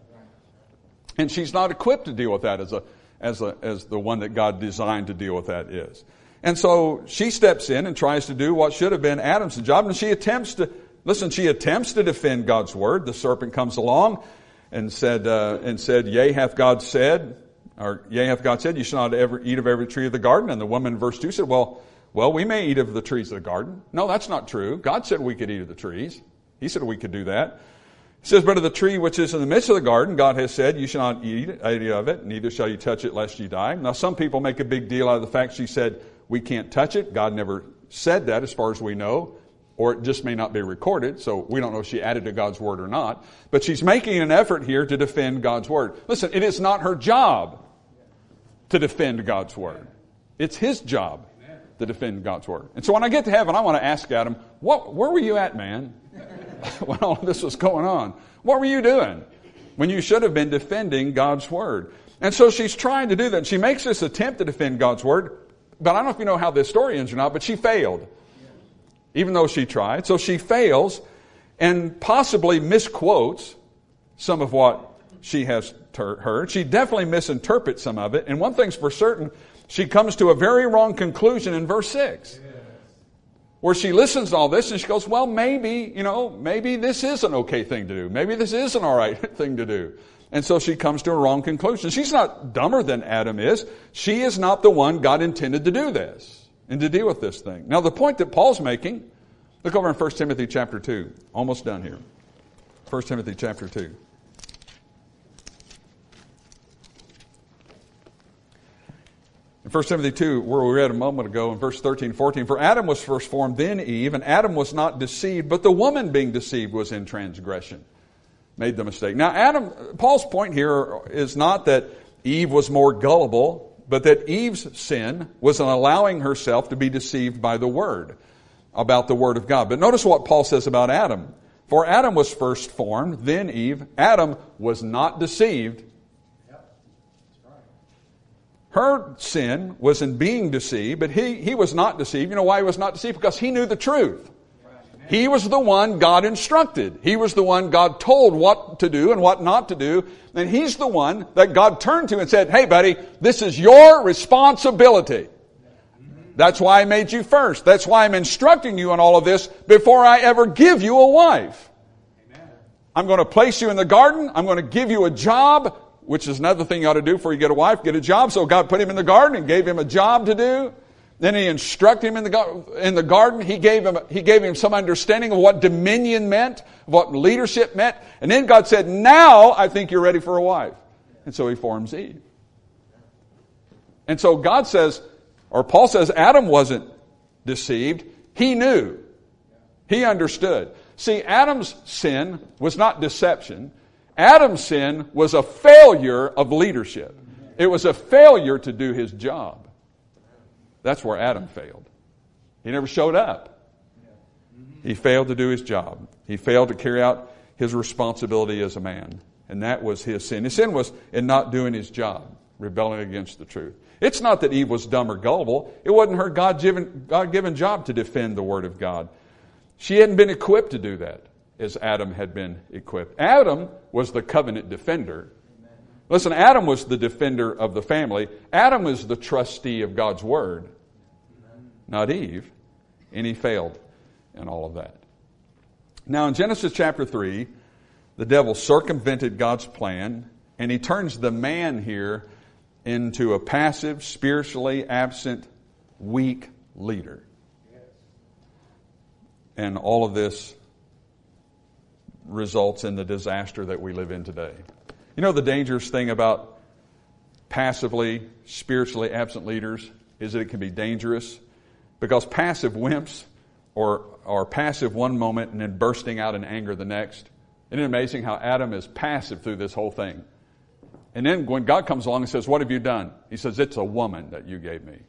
And she's not equipped to deal with that as a, as a, as the one that God designed to deal with that is. And so she steps in and tries to do what should have been Adam's job, and she attempts to, listen, she attempts to defend God's word. The serpent comes along and said, uh, and said, yea, hath God said, or yea, hath God said, you shall not ever eat of every tree of the garden. And the woman in verse two said, well, Well, we may eat of the trees of the garden. No, that's not true. God said we could eat of the trees. He said we could do that. He says, but of the tree which is in the midst of the garden, God has said, you shall not eat any of it, neither shall you touch it lest you die. Now, some people make a big deal out of the fact she said we can't touch it. God never said that as far as we know, or it just may not be recorded, so we don't know if she added to God's word or not. But she's making an effort here to defend God's word. Listen, it is not her job to defend God's word. It's his job to defend God's word. And so when I get to heaven, I want to ask Adam, what, where were you at, man? When all of this was going on. What were you doing when you should have been defending God's word? And so she's trying to do that. She makes this attempt to defend God's word, but I don't know if you know how this story ends or not, but she failed. Even though she tried. So she fails and possibly misquotes some of what she has ter- heard. She definitely misinterprets some of it. And one thing's for certain, she comes to a very wrong conclusion in verse six. Where she listens to all this and she goes, well, maybe, you know, maybe this is an okay thing to do. Maybe this is an all right thing to do. And so she comes to a wrong conclusion. She's not dumber than Adam is. She is not the one God intended to do this and to deal with this thing. Now, the point that Paul's making, look over in First Timothy chapter two. Almost done here. First Timothy chapter two. In First Timothy two, where we read a moment ago in verse thirteen and fourteen, for Adam was first formed, then Eve, and Adam was not deceived, but the woman being deceived was in transgression. Made the mistake. Now, Adam, Paul's point here is not that Eve was more gullible, but that Eve's sin was in allowing herself to be deceived by the Word, about the Word of God. But notice what Paul says about Adam. For Adam was first formed, then Eve. Adam was not deceived. Her sin was in being deceived, but he, he was not deceived. You know why he was not deceived? Because he knew the truth. He was the one God instructed. He was the one God told what to do and what not to do. And he's the one that God turned to and said, hey buddy, this is your responsibility. That's why I made you first. That's why I'm instructing you on all of this before I ever give you a wife. I'm going to place you in the garden. I'm going to give you a job, which is another thing you ought to do before you get a wife, get a job. So God put him in the garden and gave him a job to do. Then he instructed him in the, in the garden. He gave him, he gave him some understanding of what dominion meant, what leadership meant. And then God said, now I think you're ready for a wife. And so he forms Eve. And so God says, or Paul says, Adam wasn't deceived. He knew. He understood. See, Adam's sin was not deception. Adam's sin was a failure of leadership. It was a failure to do his job. That's where Adam failed. He never showed up. He failed to do his job. He failed to carry out his responsibility as a man. And that was his sin. His sin was in not doing his job, rebelling against the truth. It's not that Eve was dumb or gullible. It wasn't her God-given, God-given job to defend the Word of God. She hadn't been equipped to do that as Adam had been equipped. Adam was the covenant defender. Listen, Adam was the defender of the family. Adam was the trustee of God's Word, not Eve. And he failed in all of that. Now in Genesis chapter three, the devil circumvented God's plan, and he turns the man here into a passive, spiritually absent, weak leader. And all of this results in the disaster that we live in today. You know, the dangerous thing about passively, spiritually absent leaders is that it can be dangerous, because passive wimps or, or passive one moment and then bursting out in anger the next. Isn't it amazing how Adam is passive through this whole thing? And then when God comes along and says, what have you done? He says, it's a woman that you gave me.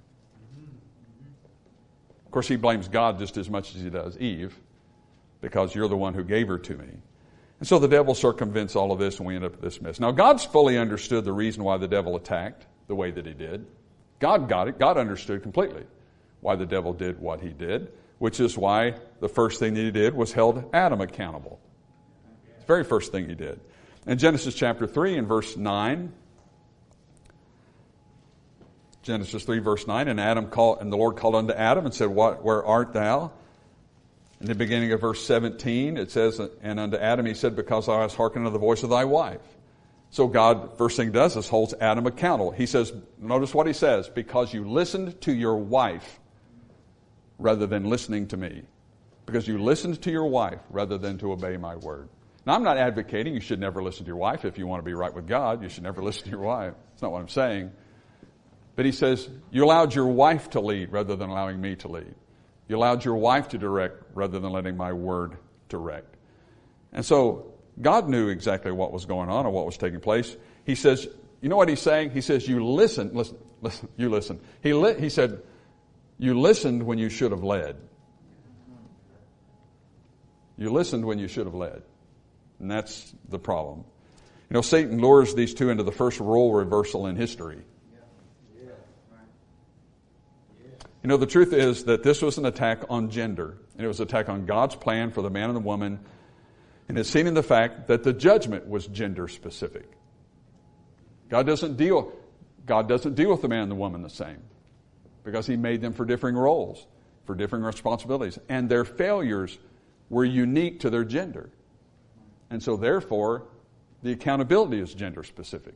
Of course, he blames God just as much as he does Eve, because you're the one who gave her to me. And so the devil circumvents all of this, and we end up with this mess. Now, God's fully understood the reason why the devil attacked the way that he did. God got it. God understood completely why the devil did what he did, which is why the first thing that he did was held Adam accountable. It's the very first thing he did. In Genesis chapter three and verse nine, Genesis three verse nine, and Adam called, and the Lord called unto Adam and said, "What? Where art thou?" In the beginning of verse seventeen, it says, and unto Adam he said, because thou hast hearkened unto the voice of thy wife. So God, first thing he does is holds Adam accountable. He says, notice what he says, because you listened to your wife rather than listening to me. Because you listened to your wife rather than to obey my word. Now, I'm not advocating you should never listen to your wife. If you want to be right with God, you should never listen to your wife. That's not what I'm saying. But he says, you allowed your wife to lead rather than allowing me to lead. You allowed your wife to direct rather than letting my word direct. And so God knew exactly what was going on or what was taking place. He says, you know what he's saying? He says, you listen, listen, listen, you listen. He, li- he said, you listened when you should have led. You listened when you should have led. And that's the problem. You know, Satan lures these two into the first role reversal in history. You know, the truth is that this was an attack on gender. And it was an attack on God's plan for the man and the woman. And it's seen in the fact that the judgment was gender specific. God doesn't deal, God doesn't deal with the man and the woman the same, because he made them for differing roles, for differing responsibilities. And their failures were unique to their gender. And so therefore, the accountability is gender specific.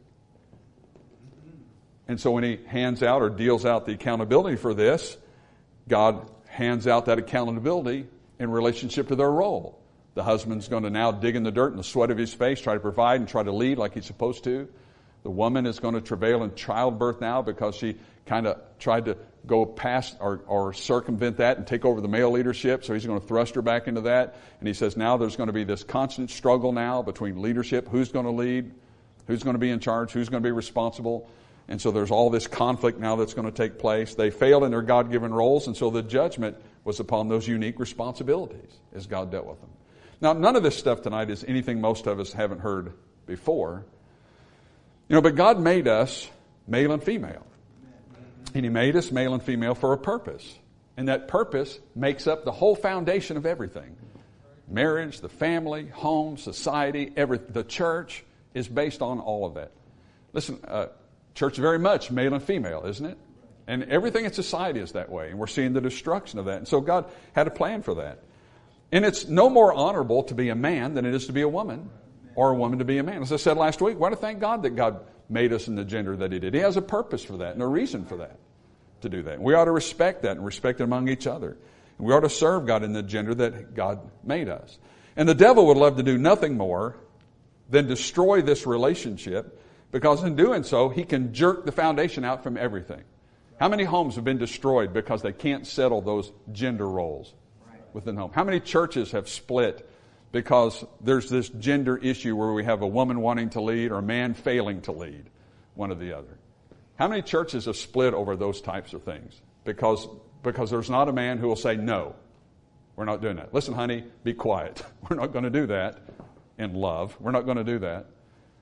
And so when he hands out or deals out the accountability for this, God hands out that accountability in relationship to their role. The husband's going to now dig in the dirt in the sweat of his face, try to provide and try to lead like he's supposed to. The woman is going to travail in childbirth now because she kind of tried to go past or, or circumvent that and take over the male leadership. So he's going to thrust her back into that. And he says now there's going to be this constant struggle now between leadership. Who's going to lead? Who's going to be in charge? Who's going to be responsible? And so there's all this conflict now that's going to take place. They failed in their God-given roles, and so the judgment was upon those unique responsibilities as God dealt with them. Now, none of this stuff tonight is anything most of us haven't heard before. You know, but God made us male and female. And he made us male and female for a purpose. And that purpose makes up the whole foundation of everything. Marriage, the family, home, society, every, the church is based on all of that. Listen, uh, church is very much male and female, isn't it? And everything in society is that way. And we're seeing the destruction of that. And so God had a plan for that. And it's no more honorable to be a man than it is to be a woman, or a woman to be a man. As I said last week, why do thank God that God made us in the gender that He did? He has a purpose for that and a reason for that, to do that. We ought to respect that and respect it among each other. And we ought to serve God in the gender that God made us. And the devil would love to do nothing more than destroy this relationship, because in doing so, he can jerk the foundation out from everything. How many homes have been destroyed because they can't settle those gender roles within the home? How many churches have split because there's this gender issue where we have a woman wanting to lead or a man failing to lead, one or the other? How many churches have split over those types of things? Because, because there's not a man who will say, no, we're not doing that. Listen, honey, be quiet. We're not going to do that in love. We're not going to do that.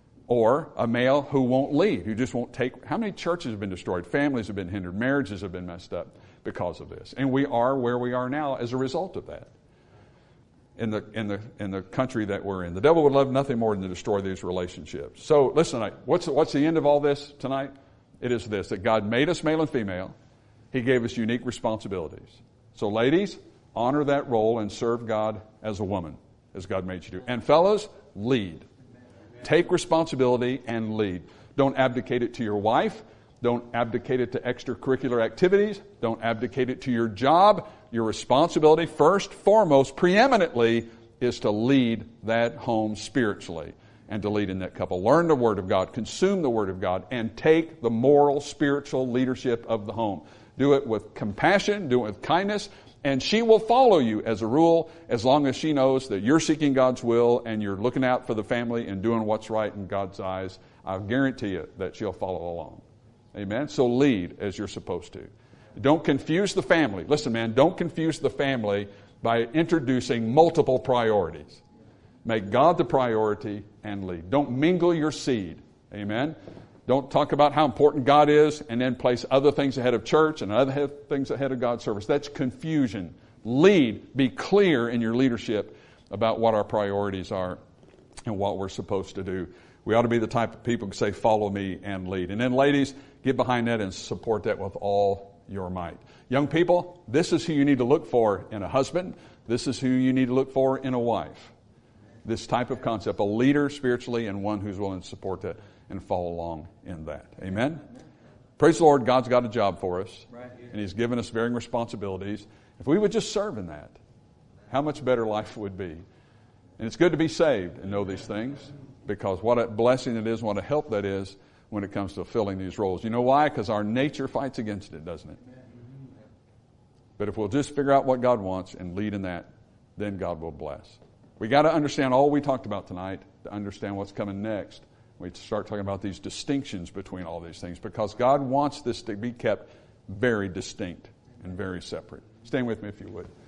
Or a male who won't lead, who just won't take. How many churches have been destroyed? Families have been hindered. Marriages have been messed up because of this. And we are where we are now as a result of that. In the in the in the country that we're in, the devil would love nothing more than to destroy these relationships. So listen, what's what's the end of all this tonight? It is this: that God made us male and female. He gave us unique responsibilities. So ladies, honor that role and serve God as a woman, as God made you do. And fellas, lead. Take responsibility and lead. Don't abdicate it to your wife. Don't abdicate it to extracurricular activities. Don't abdicate it to your job. Your responsibility, first, foremost, preeminently, is to lead that home spiritually and to lead in that couple. Learn the Word of God, consume the Word of God, and take the moral, spiritual leadership of the home. Do it with compassion, do it with kindness, and she will follow you as a rule as long as she knows that you're seeking God's will and you're looking out for the family and doing what's right in God's eyes. I'll guarantee you that she'll follow along. Amen? So lead as you're supposed to. Don't confuse the family. Listen, man, don't confuse the family by introducing multiple priorities. Make God the priority and lead. Don't mingle your seed. Amen? Don't talk about how important God is and then place other things ahead of church and other things ahead of God's service. That's confusion. Lead. Be clear in your leadership about what our priorities are and what we're supposed to do. We ought to be the type of people who say, follow me and lead. And then ladies, get behind that and support that with all your might. Young people, this is who you need to look for in a husband. This is who you need to look for in a wife. This type of concept, a leader spiritually and one who's willing to support that and follow along in that. Amen? Praise the Lord, God's got a job for us. And He's given us varying responsibilities. If we would just serve in that, how much better life would be. And it's good to be saved and know these things, because what a blessing it is, what a help that is when it comes to filling these roles. You know why? Because our nature fights against it, doesn't it? But if we'll just figure out what God wants and lead in that, then God will bless. We got to understand all we talked about tonight to understand what's coming next. We start talking about these distinctions between all these things, because God wants this to be kept very distinct and very separate. Stand with me if you would.